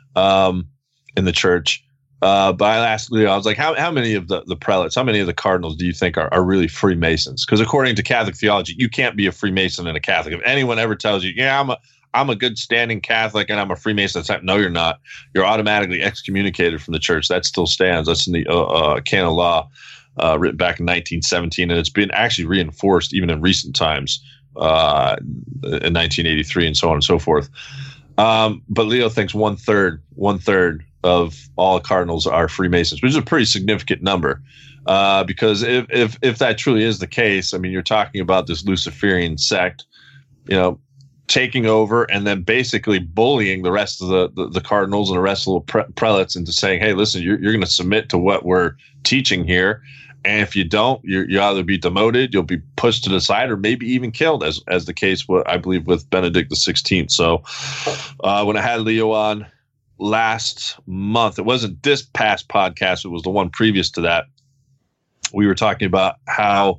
um, in the church. Uh, but I asked Leo, I was like, how how many of the, the prelates, how many of the cardinals do you think are, are really Freemasons? Because according to Catholic theology, you can't be a Freemason and a Catholic. If anyone ever tells you, yeah, I'm a I'm a good standing Catholic and I'm a Freemason, it's like, no, you're not. You're automatically excommunicated from the church. That still stands. That's in the uh, uh, canon law uh, written back in nineteen seventeen, and it's been actually reinforced even in recent times uh, in nineteen eighty-three and so on and so forth. Um, but Leo thinks one third, one third. of all cardinals are Freemasons, which is a pretty significant number, uh, because if, if if that truly is the case, I mean, you're talking about this Luciferian sect, you know, taking over and then basically bullying the rest of the the, the cardinals and the rest of the pre- prelates into saying, hey, listen, you're you're going to submit to what we're teaching here, and if you don't, you're you either be demoted, you'll be pushed to the side, or maybe even killed, as as the case what I believe with Benedict the sixteenth. So uh, when I had Leo on last month, it wasn't this past podcast, it was the one previous to that, we were talking about how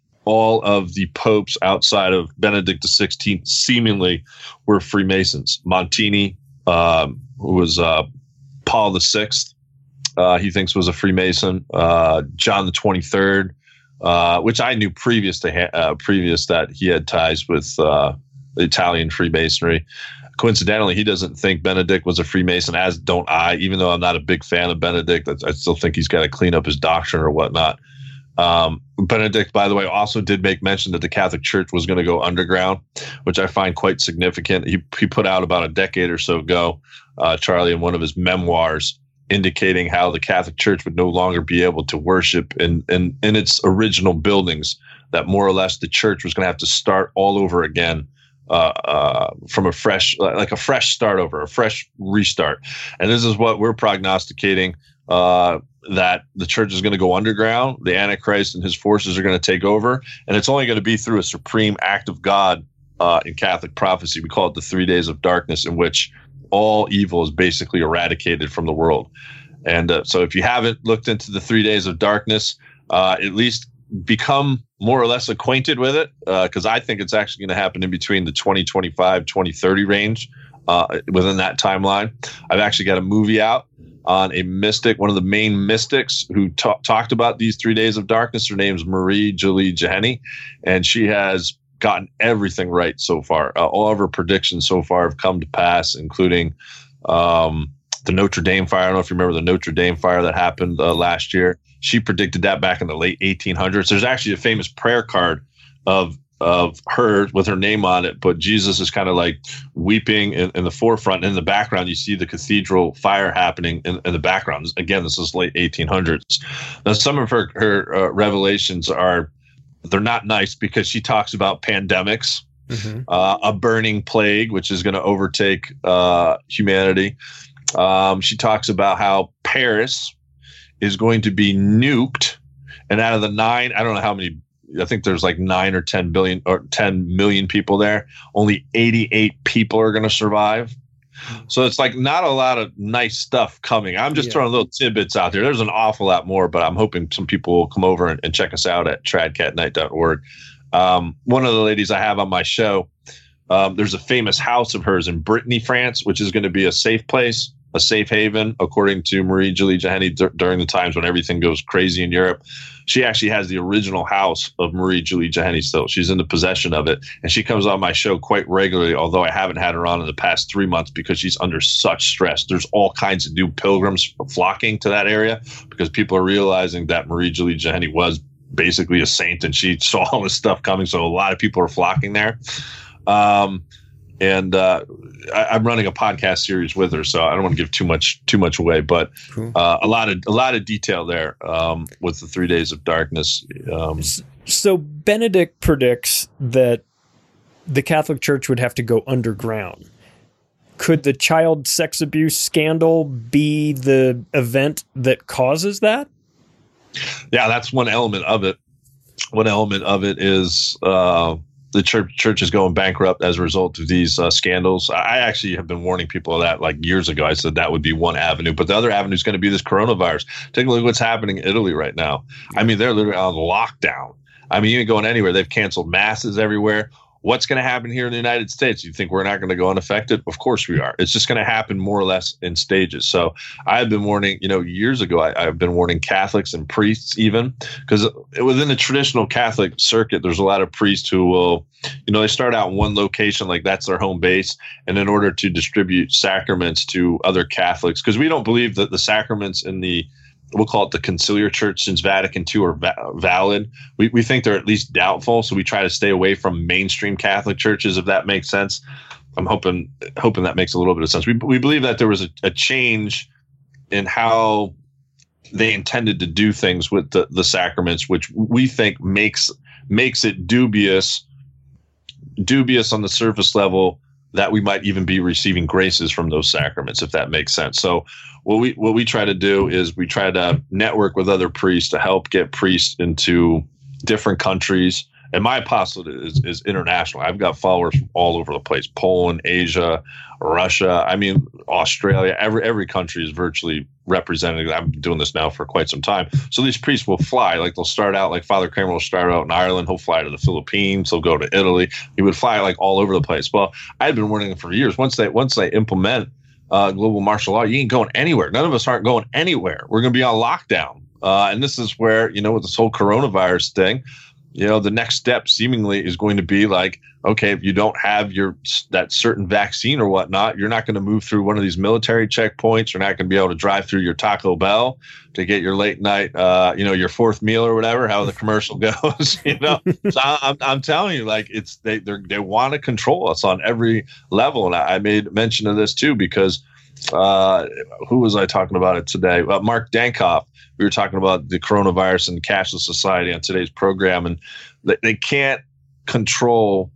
all of the popes outside of Benedict the sixteenth seemingly were Freemasons. Montini, um, who was uh, Paul the sixth, uh, he thinks was a Freemason. Uh, John the twenty-third, uh, which I knew previous to ha- uh, previous that he had ties with uh, the Italian Freemasonry. Coincidentally, he doesn't think Benedict was a Freemason, as don't I. Even though I'm not a big fan of Benedict, I still think he's got to clean up his doctrine or whatnot. Um, Benedict, by the way, also did make mention that the Catholic Church was going to go underground, which I find quite significant. He, he put out about a decade or so ago, uh, Charlie, in one of his memoirs, indicating how the Catholic Church would no longer be able to worship in, in, in its original buildings, that more or less the church was going to have to start all over again. Uh, uh, from a fresh, like a fresh start over, a fresh restart. And this is what we're prognosticating, uh, that the church is going to go underground. The Antichrist and his forces are going to take over. And it's only going to be through a supreme act of God uh, in Catholic prophecy. We call it the three days of darkness, in which all evil is basically eradicated from the world. And uh, so if you haven't looked into the Three Days of Darkness, uh, at least become more or less acquainted with it, because uh, I think it's actually going to happen in between the twenty twenty-five, twenty thirty range, uh, within that timeline. I've actually got a movie out on a mystic, one of the main mystics who ta- talked about these Three Days of Darkness. Her name's Marie Julie Jehani, and she has gotten everything right so far. Uh, all of her predictions so far have come to pass, including um, the Notre Dame fire. I don't know if you remember the Notre Dame fire that happened uh, last year. She predicted that back in the late eighteen hundreds. There's actually a famous prayer card of of her with her name on it, but Jesus is kind of like weeping in, in the forefront. In the background, you see the cathedral fire happening in, in the background. Again, this is late eighteen hundreds. Now, some of her, her uh, revelations are, they're not nice because she talks about pandemics, mm-hmm. uh, a burning plague, which is going to overtake uh, humanity. Um, she talks about how Paris is going to be nuked. And out of the nine, I don't know how many, I think there's like nine or ten billion or ten million people there. Only eighty-eight people are going to survive. So it's like not a lot of nice stuff coming. I'm just yeah. throwing little tidbits out there. There's an awful lot more, but I'm hoping some people will come over and, and check us out at trad cat night dot org. Um, one of the ladies I have on my show, um, there's a famous house of hers in Brittany, France, which is going to be a safe place, a safe haven, according to Marie Julie Jehani, d- during the times when everything goes crazy in Europe. She actually has the original house of Marie Julie Jehani still. She's in the possession of it. And she comes on my show quite regularly, although I haven't had her on in the past three months because she's under such stress. There's all kinds of new pilgrims flocking to that area because people are realizing that Marie Julie Jehani was basically a saint and she saw all this stuff coming. So a lot of people are flocking there. Um, And uh, I, I'm running a podcast series with her, so I don't want to give too much too much away. But uh, a lot of a lot of detail there um, with the Three Days of Darkness. Um, so Benedict predicts that the Catholic Church would have to go underground. Could the child sex abuse scandal be the event that causes that? Yeah, that's one element of it. One element of it is. Uh, The church, church is going bankrupt as a result of these uh, scandals. I actually have been warning people of that like years ago. I said that would be one avenue, but the other avenue is going to be this coronavirus. Take a look at what's happening in Italy right now. I mean, they're literally on lockdown. I mean, you ain't going anywhere. They've canceled masses everywhere. What's going to happen here in the United States? You think we're not going to go unaffected? Of course we are. It's just going to happen more or less in stages. So I've been warning, you know, years ago, I, I've been warning Catholics and priests even, because within the traditional Catholic circuit, there's a lot of priests who will, you know, they start out in one location, like that's their home base. And in order to distribute sacraments to other Catholics, because we don't believe that the sacraments in the we'll call it the conciliar church since Vatican Two are va- valid. We we think they're at least doubtful, so we try to stay away from mainstream Catholic churches, if that makes sense. I'm hoping hoping that makes a little bit of sense. We we believe that there was a, a change in how they intended to do things with the, the sacraments, which we think makes makes it dubious dubious on the surface level that we might even be receiving graces from those sacraments, if that makes sense. So what we what we try to do is we try to network with other priests to help get priests into different countries. And my apostolate is, is international. I've got followers from all over the place: Poland, Asia, Russia. I mean, Australia. Every every country is virtually represented. I've been doing this now for quite some time. So these priests will fly. Like they'll start out, like Father Kramer will start out in Ireland. He'll fly to the Philippines. He'll go to Italy. He would fly like all over the place. Well, I've been warning them for years. Once they once they implement uh, global martial law, you ain't going anywhere. None of us aren't going anywhere. We're going to be on lockdown. Uh, and this is where, you know, with this whole coronavirus thing, you know, the next step seemingly is going to be like, okay, if you don't have your that certain vaccine or whatnot, you're not going to move through one of these military checkpoints. You're not going to be able to drive through your Taco Bell to get your late night, uh, you know, your fourth meal or whatever, how the commercial goes, you know. So I'm, I'm telling you, like, it's they they want to control us on every level. And I, I made mention of this, too, because uh, who was I talking about it today? Uh, Mark Dankoff. We were talking about the coronavirus and cashless society on today's program, and they, they can't control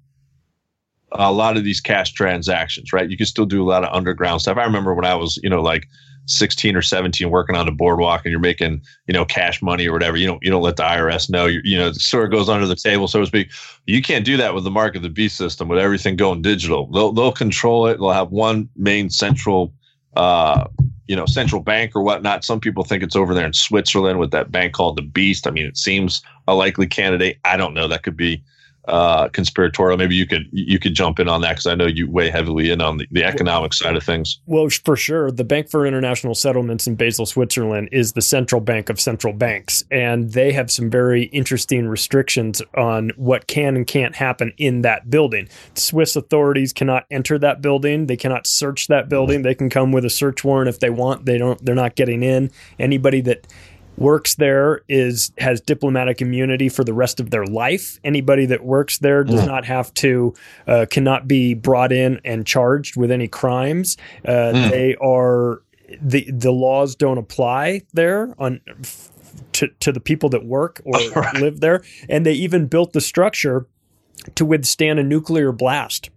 a lot of these cash transactions, right? You can still do a lot of underground stuff. I remember when I was, you know, like sixteen or seventeen working on the boardwalk and you're making, you know, cash money or whatever. You don't, you don't let the I R S know, you you know, it sort of goes under the table, so to speak. You can't do that with the mark of the beast system, with everything going digital. They'll, they'll control it. They'll have one main central, uh, you know, central bank or whatnot. Some people think it's over there in Switzerland with that bank called the Beast. I mean, it seems a likely candidate. I don't know. That could be uh, conspiratorial. Maybe you could you could jump in on that because I know you weigh heavily in on the, the economic side of things. Well, for sure. The Bank for International Settlements in Basel, Switzerland is the central bank of central banks. And they have some very interesting restrictions on what can and can't happen in that building. Swiss authorities cannot enter that building. They cannot search that building. They can come with a search warrant if they want. They don't, they're not getting in. Anybody that works there is has diplomatic immunity for the rest of their life. Anybody that works there does mm. not have to, uh, cannot be brought in and charged with any crimes. Uh, mm. They are, the the laws don't apply there on to, to the people that work or right. live there. And they even built the structure to withstand a nuclear blast.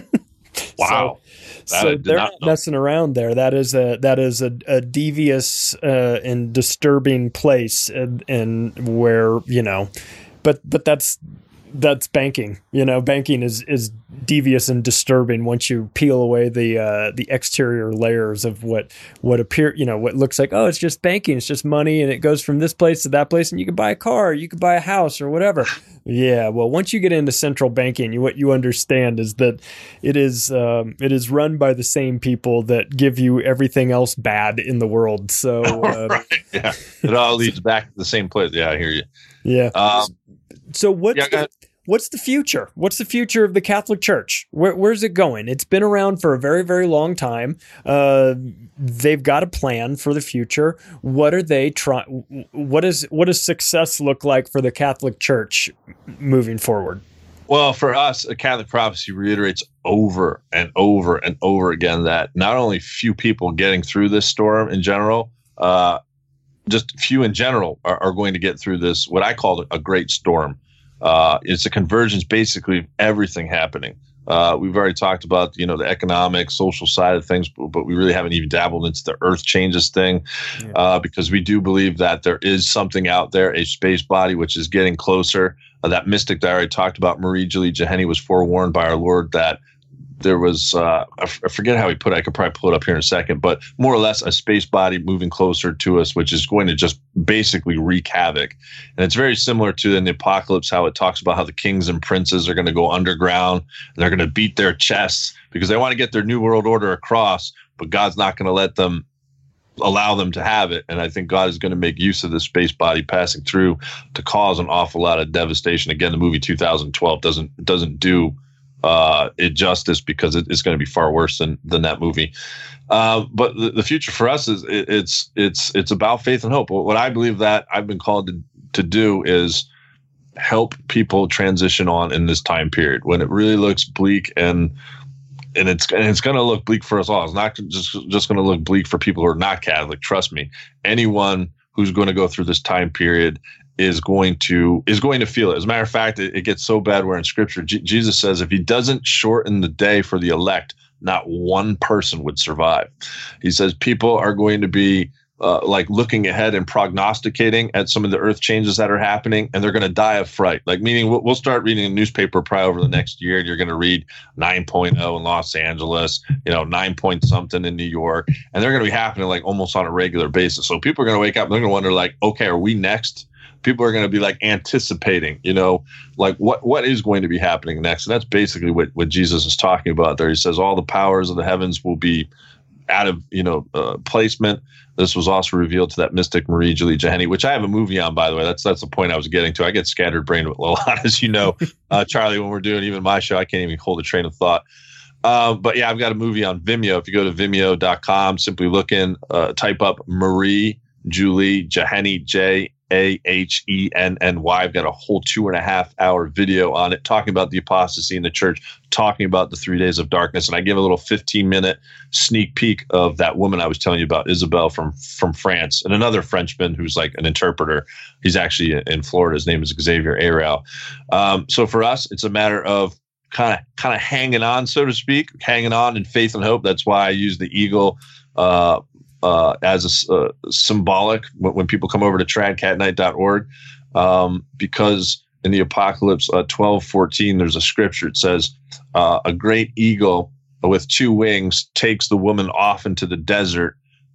Wow. So, so they're not, not messing around there. That is a that is a, a devious uh, and disturbing place, and, and where you know, but but that's that's banking. You know, banking is is devious and disturbing once you peel away the uh, the exterior layers of what what appear you know what looks like. Oh, it's just banking. It's just money, and it goes from this place to that place, and you can buy a car, you can buy a house, or whatever. Yeah, well, once you get into central banking, you, what you understand is that it is um, it is run by the same people that give you everything else bad in the world. So, uh, right. yeah, it all leads back to the same place. Yeah, I hear you. Yeah. Um, so what's yeah, the, what's the future? What's the future of the Catholic Church? Where, where's it going? It's been around for a very, very long time. Uh, they've got a plan for the future. What are they trying? What is what does success look like for the Catholic Church moving forward? Well, for us, a Catholic prophecy reiterates over and over and over again that not only few people getting through this storm in general, uh, just few in general are, are going to get through this, what I call a great storm. Uh, it's a convergence basically of everything happening. Uh, we've already talked about, you know, the economic, social side of things, but, but we really haven't even dabbled into the earth changes thing yeah. uh, because we do believe that there is something out there, a space body, which is getting closer. Uh, that mystic that I already talked about, Marie Julie Jeheni, was forewarned by our Lord that there was, uh, I, f- I forget how he put it, I could probably pull it up here in a second, but more or less a space body moving closer to us, which is going to just basically wreak havoc. And it's very similar to in the apocalypse, how it talks about how the kings and princes are going to go underground and they're going to beat their chests because they want to get their new world order across, but God's not going to let them allow them to have it. And I think God is going to make use of this space body passing through to cause an awful lot of devastation. Again, the movie two thousand twelve doesn't doesn't do uh, it justice because it, it's going to be far worse than than that movie. Uh, but the, the future for us is it, it's it's it's about faith and hope. What I believe that I've been called to, to do is help people transition on in this time period when it really looks bleak and and it's and it's going to look bleak for us all. It's not just just going to look bleak for people who are not Catholic. Trust me, anyone who's going to go through this time period is going to is going to feel it. As a matter of fact, it, it gets so bad where in Scripture, G- Jesus says, if he doesn't shorten the day for the elect, not one person would survive. He says people are going to be uh, like looking ahead and prognosticating at some of the earth changes that are happening, and they're going to die of fright. Like meaning we'll, we'll start reading a newspaper probably over the next year, and you're going to read nine point oh in Los Angeles, you know, nine point something in New York, and they're going to be happening like almost on a regular basis. So people are going to wake up and they're going to wonder like, okay, are we next? People are going to be like anticipating, you know, like what, what is going to be happening next. And that's basically what, what Jesus is talking about there. He says all the powers of the heavens will be out of, you know, uh, placement. This was also revealed to that mystic Marie Julie Jeheni, which I have a movie on, by the way. That's that's the point I was getting to. I get scattered brained a lot, as you know, uh, Charlie, when we're doing even my show, I can't even hold a train of thought. Uh, but yeah, I've got a movie on Vimeo. If you go to vimeo dot com, simply look in, uh, type up Marie Julie Jeheni, J A H E N N Y. I've got a whole two and a half hour video on it talking about the apostasy in the church, talking about the three days of darkness. And I give a little fifteen minute sneak peek of that woman I was telling you about, Isabel from, from France, and another Frenchman who's like an interpreter. He's actually in Florida. His name is Xavier Ariel. Um, so for us, it's a matter of kind of, kind of hanging on, so to speak, hanging on in faith and hope. That's why I use the eagle, uh, Uh, as a uh, symbolic when, when people come over to trad cat night dot org, um, because in the Apocalypse uh, twelve fourteen, there's a scripture. It says, uh, a great eagle with two wings takes the woman off into the desert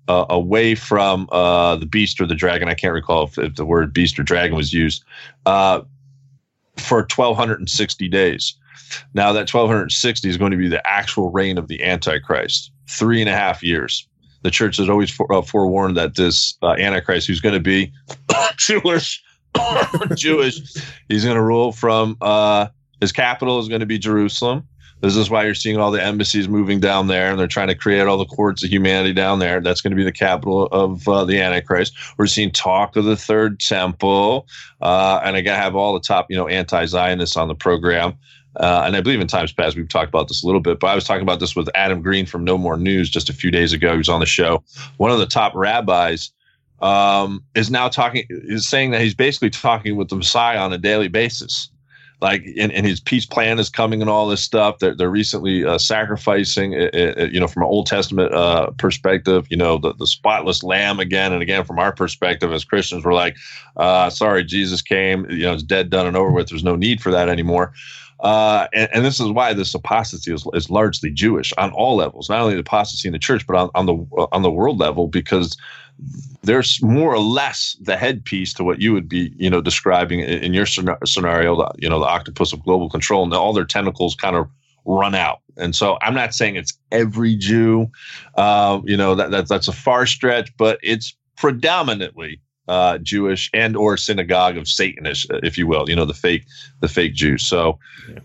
uh, away from uh, the beast or the dragon. I can't recall if, if the word beast or dragon was used uh, for twelve sixty days. Now that twelve sixty is going to be the actual reign of the Antichrist, three and a half years. The church has always for, uh, forewarned that this uh, Antichrist, who's going to be Jewish, Jewish, he's going to rule from uh, his capital is going to be Jerusalem. This is why you're seeing all the embassies moving down there, and they're trying to create all the courts of humanity down there. That's going to be the capital of uh, the Antichrist. We're seeing talk of the third temple, uh, and I got to have all the top, you know, anti-Zionists on the program. Uh, and I believe in times past we've talked about this a little bit, but I was talking about this with Adam Green from No More News just a few days ago. He was on the show. One of the top rabbis um, is now talking, is saying that he's basically talking with the Messiah on a daily basis. Like, and, and his peace plan is coming and all this stuff. They're, they're recently uh, sacrificing, uh, uh, you know, from an Old Testament uh, perspective, you know, the, the spotless lamb again. And again, from our perspective as Christians, we're like, uh, sorry, Jesus came, you know, it's dead, done, and over with. There's no need for that anymore. Uh, and, and this is why this apostasy is, is largely Jewish on all levels, not only the apostasy in the church, but on, on the on the world level, because there's more or less the headpiece to what you would be, you know, describing in, in your scenario, the, you know, the octopus of global control, and all their tentacles kind of run out. And so I'm not saying it's every Jew, uh, you know, that, that that's a far stretch, but it's predominantly uh, Jewish and or synagogue of Satanists, if you will, you know, the fake, the fake Jews. So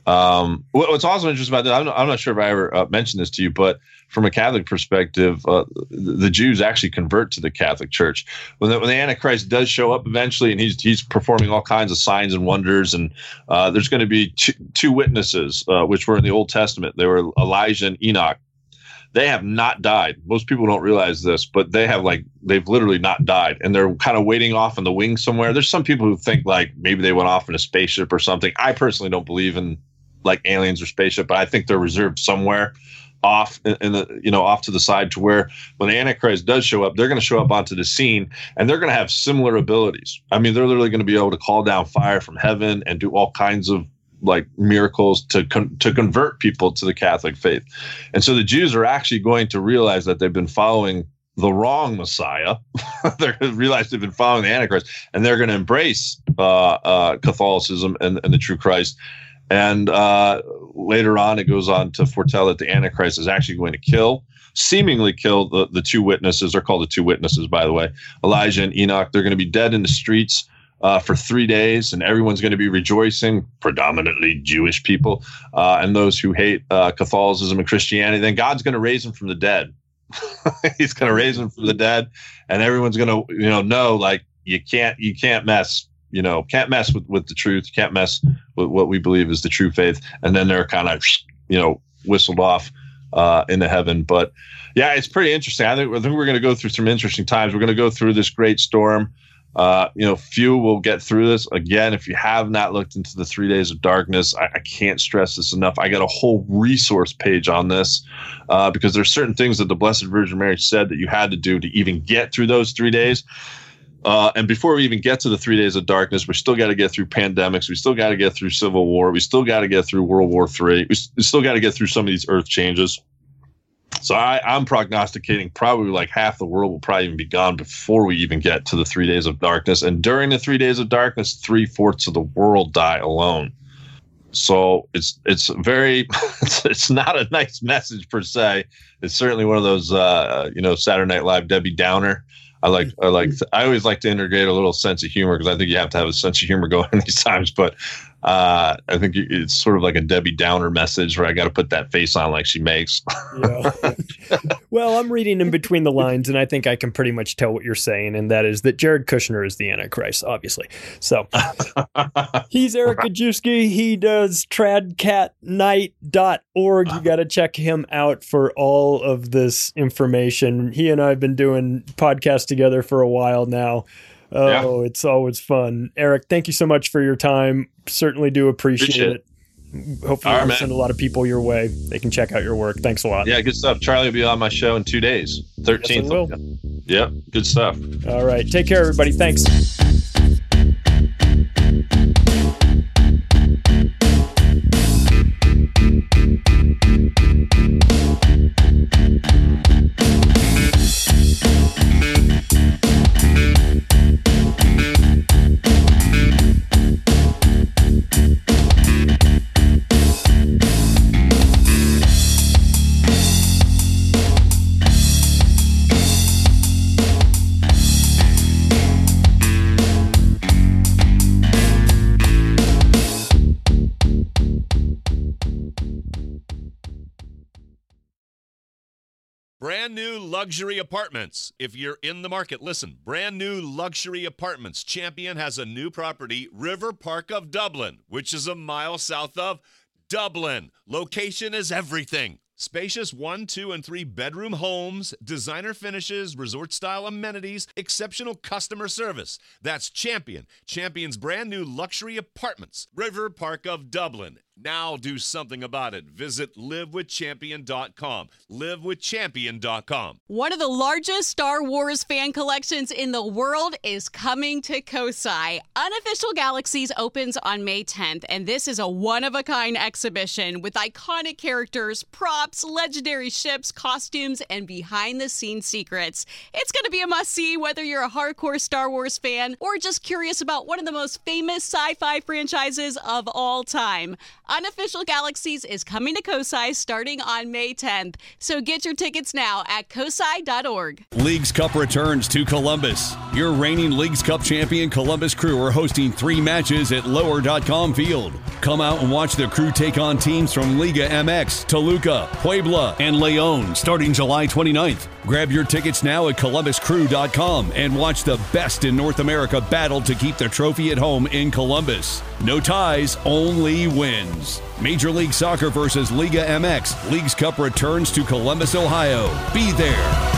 um, what's also interesting about that, I'm not, I'm not sure if I ever uh, mentioned this to you, but from a Catholic perspective, uh, the Jews actually convert to the Catholic Church. When the, when the Antichrist does show up eventually, and he's he's performing all kinds of signs and wonders, and uh, there's going to be two, two witnesses, uh, which were in the Old Testament. They were Elijah and Enoch. They have not died. Most people don't realize this, but they have like they've literally not died, and they're kind of waiting off in the wings somewhere. There's some people who think like maybe they went off in a spaceship or something. I personally don't believe in like aliens or spaceship, but I think they're reserved somewhere off in the, you know, off to the side, to where when the Antichrist does show up, they're going to show up onto the scene, and they're going to have similar abilities. I mean, they're literally going to be able to call down fire from heaven and do all kinds of like miracles to con- to convert people to the Catholic faith. And so the Jews are actually going to realize that they've been following the wrong Messiah. They're going to realize they've been following the Antichrist, and they're going to embrace uh, uh, Catholicism and, and the true Christ. And uh, later on, it goes on to foretell that the Antichrist is actually going to kill, seemingly kill the, the two witnesses. They're called the two witnesses, by the way, Elijah and Enoch. They're going to be dead in the streets uh, for three days, and everyone's going to be rejoicing, predominantly Jewish people, uh, and those who hate uh, Catholicism and Christianity. Then God's going to raise them from the dead. He's going to raise them from the dead, and everyone's going to, you know, know like you can't, you can't mess. You know, can't mess with, with the truth, can't mess with what we believe is the true faith. And then they're kind of, you know, whistled off uh, into heaven. But yeah, it's pretty interesting. I think, I think we're going to go through some interesting times. We're going to go through this great storm. Uh, you know, few will get through this. Again, if you have not looked into the three days of darkness, I, I can't stress this enough. I got a whole resource page on this uh, because there's certain things that the Blessed Virgin Mary said that you had to do to even get through those three days. Uh, and before we even get to the three days of darkness, we still got to get through pandemics. We still got to get through civil war. We still got to get through World War Three. We, we still got to get through some of these earth changes. So I, I'm prognosticating probably like half the world will probably even be gone before we even get to the three days of darkness. And during the three days of darkness, three fourths of the world die alone. So it's it's very it's, it's not a nice message per se. It's certainly one of those uh, you know, Saturday Night Live Debbie Downer. I like, I like, I always like to integrate a little sense of humor, because I think you have to have a sense of humor going in these times. But uh, I think it's sort of like a Debbie Downer message where I got to put that face on like she makes. Yeah. Well, I'm reading in between the lines, and I think I can pretty much tell what you're saying, and that is that Jared Kushner is the Antichrist, obviously. So he's Eric Gajewski. He does trad cat night dot org. You got to check him out for all of this information. He and I have been doing podcasts together for a while now. Oh, yeah. It's always fun. Eric, thank you so much for your time. Certainly do appreciate, appreciate it. it. Hopefully we'll send a lot of people your way. They can check out your work. Thanks a lot. Yeah, good stuff. Charlie will be on my show in two days. thirteenth. Yes, I will. Yep, good stuff. All right. Take care, everybody. Thanks. Brand new luxury apartments. If you're in the market, listen. Brand new luxury apartments. Champion has a new property, River Park of Dublin, which is a mile south of Dublin. Location is everything. Spacious one, two, and three bedroom homes, designer finishes, resort-style amenities, exceptional customer service. That's Champion. Champion's brand new luxury apartments. River Park of Dublin. Now do something about it. Visit live with champion dot com. live with champion dot com. One of the largest Star Wars fan collections in the world is coming to Kosai. Unofficial Galaxies opens on May tenth, and this is a one-of-a-kind exhibition with iconic characters, props, legendary ships, costumes, and behind-the-scenes secrets. It's going to be a must-see whether you're a hardcore Star Wars fan or just curious about one of the most famous sci-fi franchises of all time. Unofficial Galaxies is coming to Kosai starting on May tenth, so get your tickets now at kosai dot org. Leagues Cup returns to Columbus. Your reigning Leagues Cup champion Columbus Crew are hosting three matches at lower dot com Field. Come out and watch the Crew take on teams from Liga M X, Toluca, Puebla, and Leon starting July twenty-ninth. Grab your tickets now at columbus crew dot com and watch the best in North America battle to keep the trophy at home in Columbus. No ties, only wins. Major League Soccer versus Liga M X. Leagues Cup returns to Columbus, Ohio. Be there.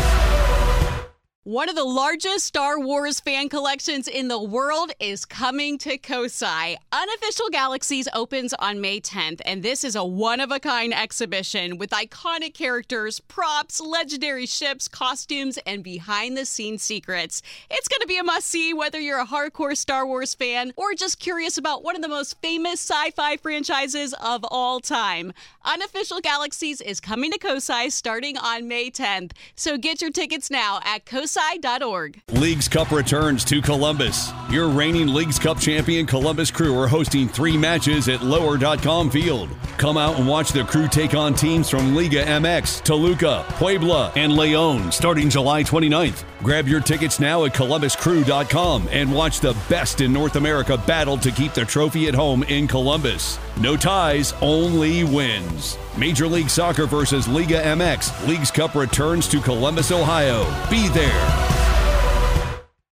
One of the largest Star Wars fan collections in the world is coming to Kosai. Unofficial Galaxies opens on May tenth, and this is a one-of-a-kind exhibition with iconic characters, props, legendary ships, costumes, and behind-the-scenes secrets. It's going to be a must-see whether you're a hardcore Star Wars fan or just curious about one of the most famous sci-fi franchises of all time. Unofficial Galaxies is coming to Kosai starting on May tenth, so get your tickets now at kosai dot org. Leagues Cup returns to Columbus. Your reigning Leagues Cup champion Columbus Crew are hosting three matches at lower dot com Field. Come out and watch the Crew take on teams from Liga M X, Toluca, Puebla, and Leon starting July twenty-ninth. Grab your tickets now at columbus crew dot com and watch the best in North America battle to keep the trophy at home in Columbus. No ties, only wins. Major League Soccer versus Liga M X. Leagues Cup returns to Columbus, Ohio. Be there.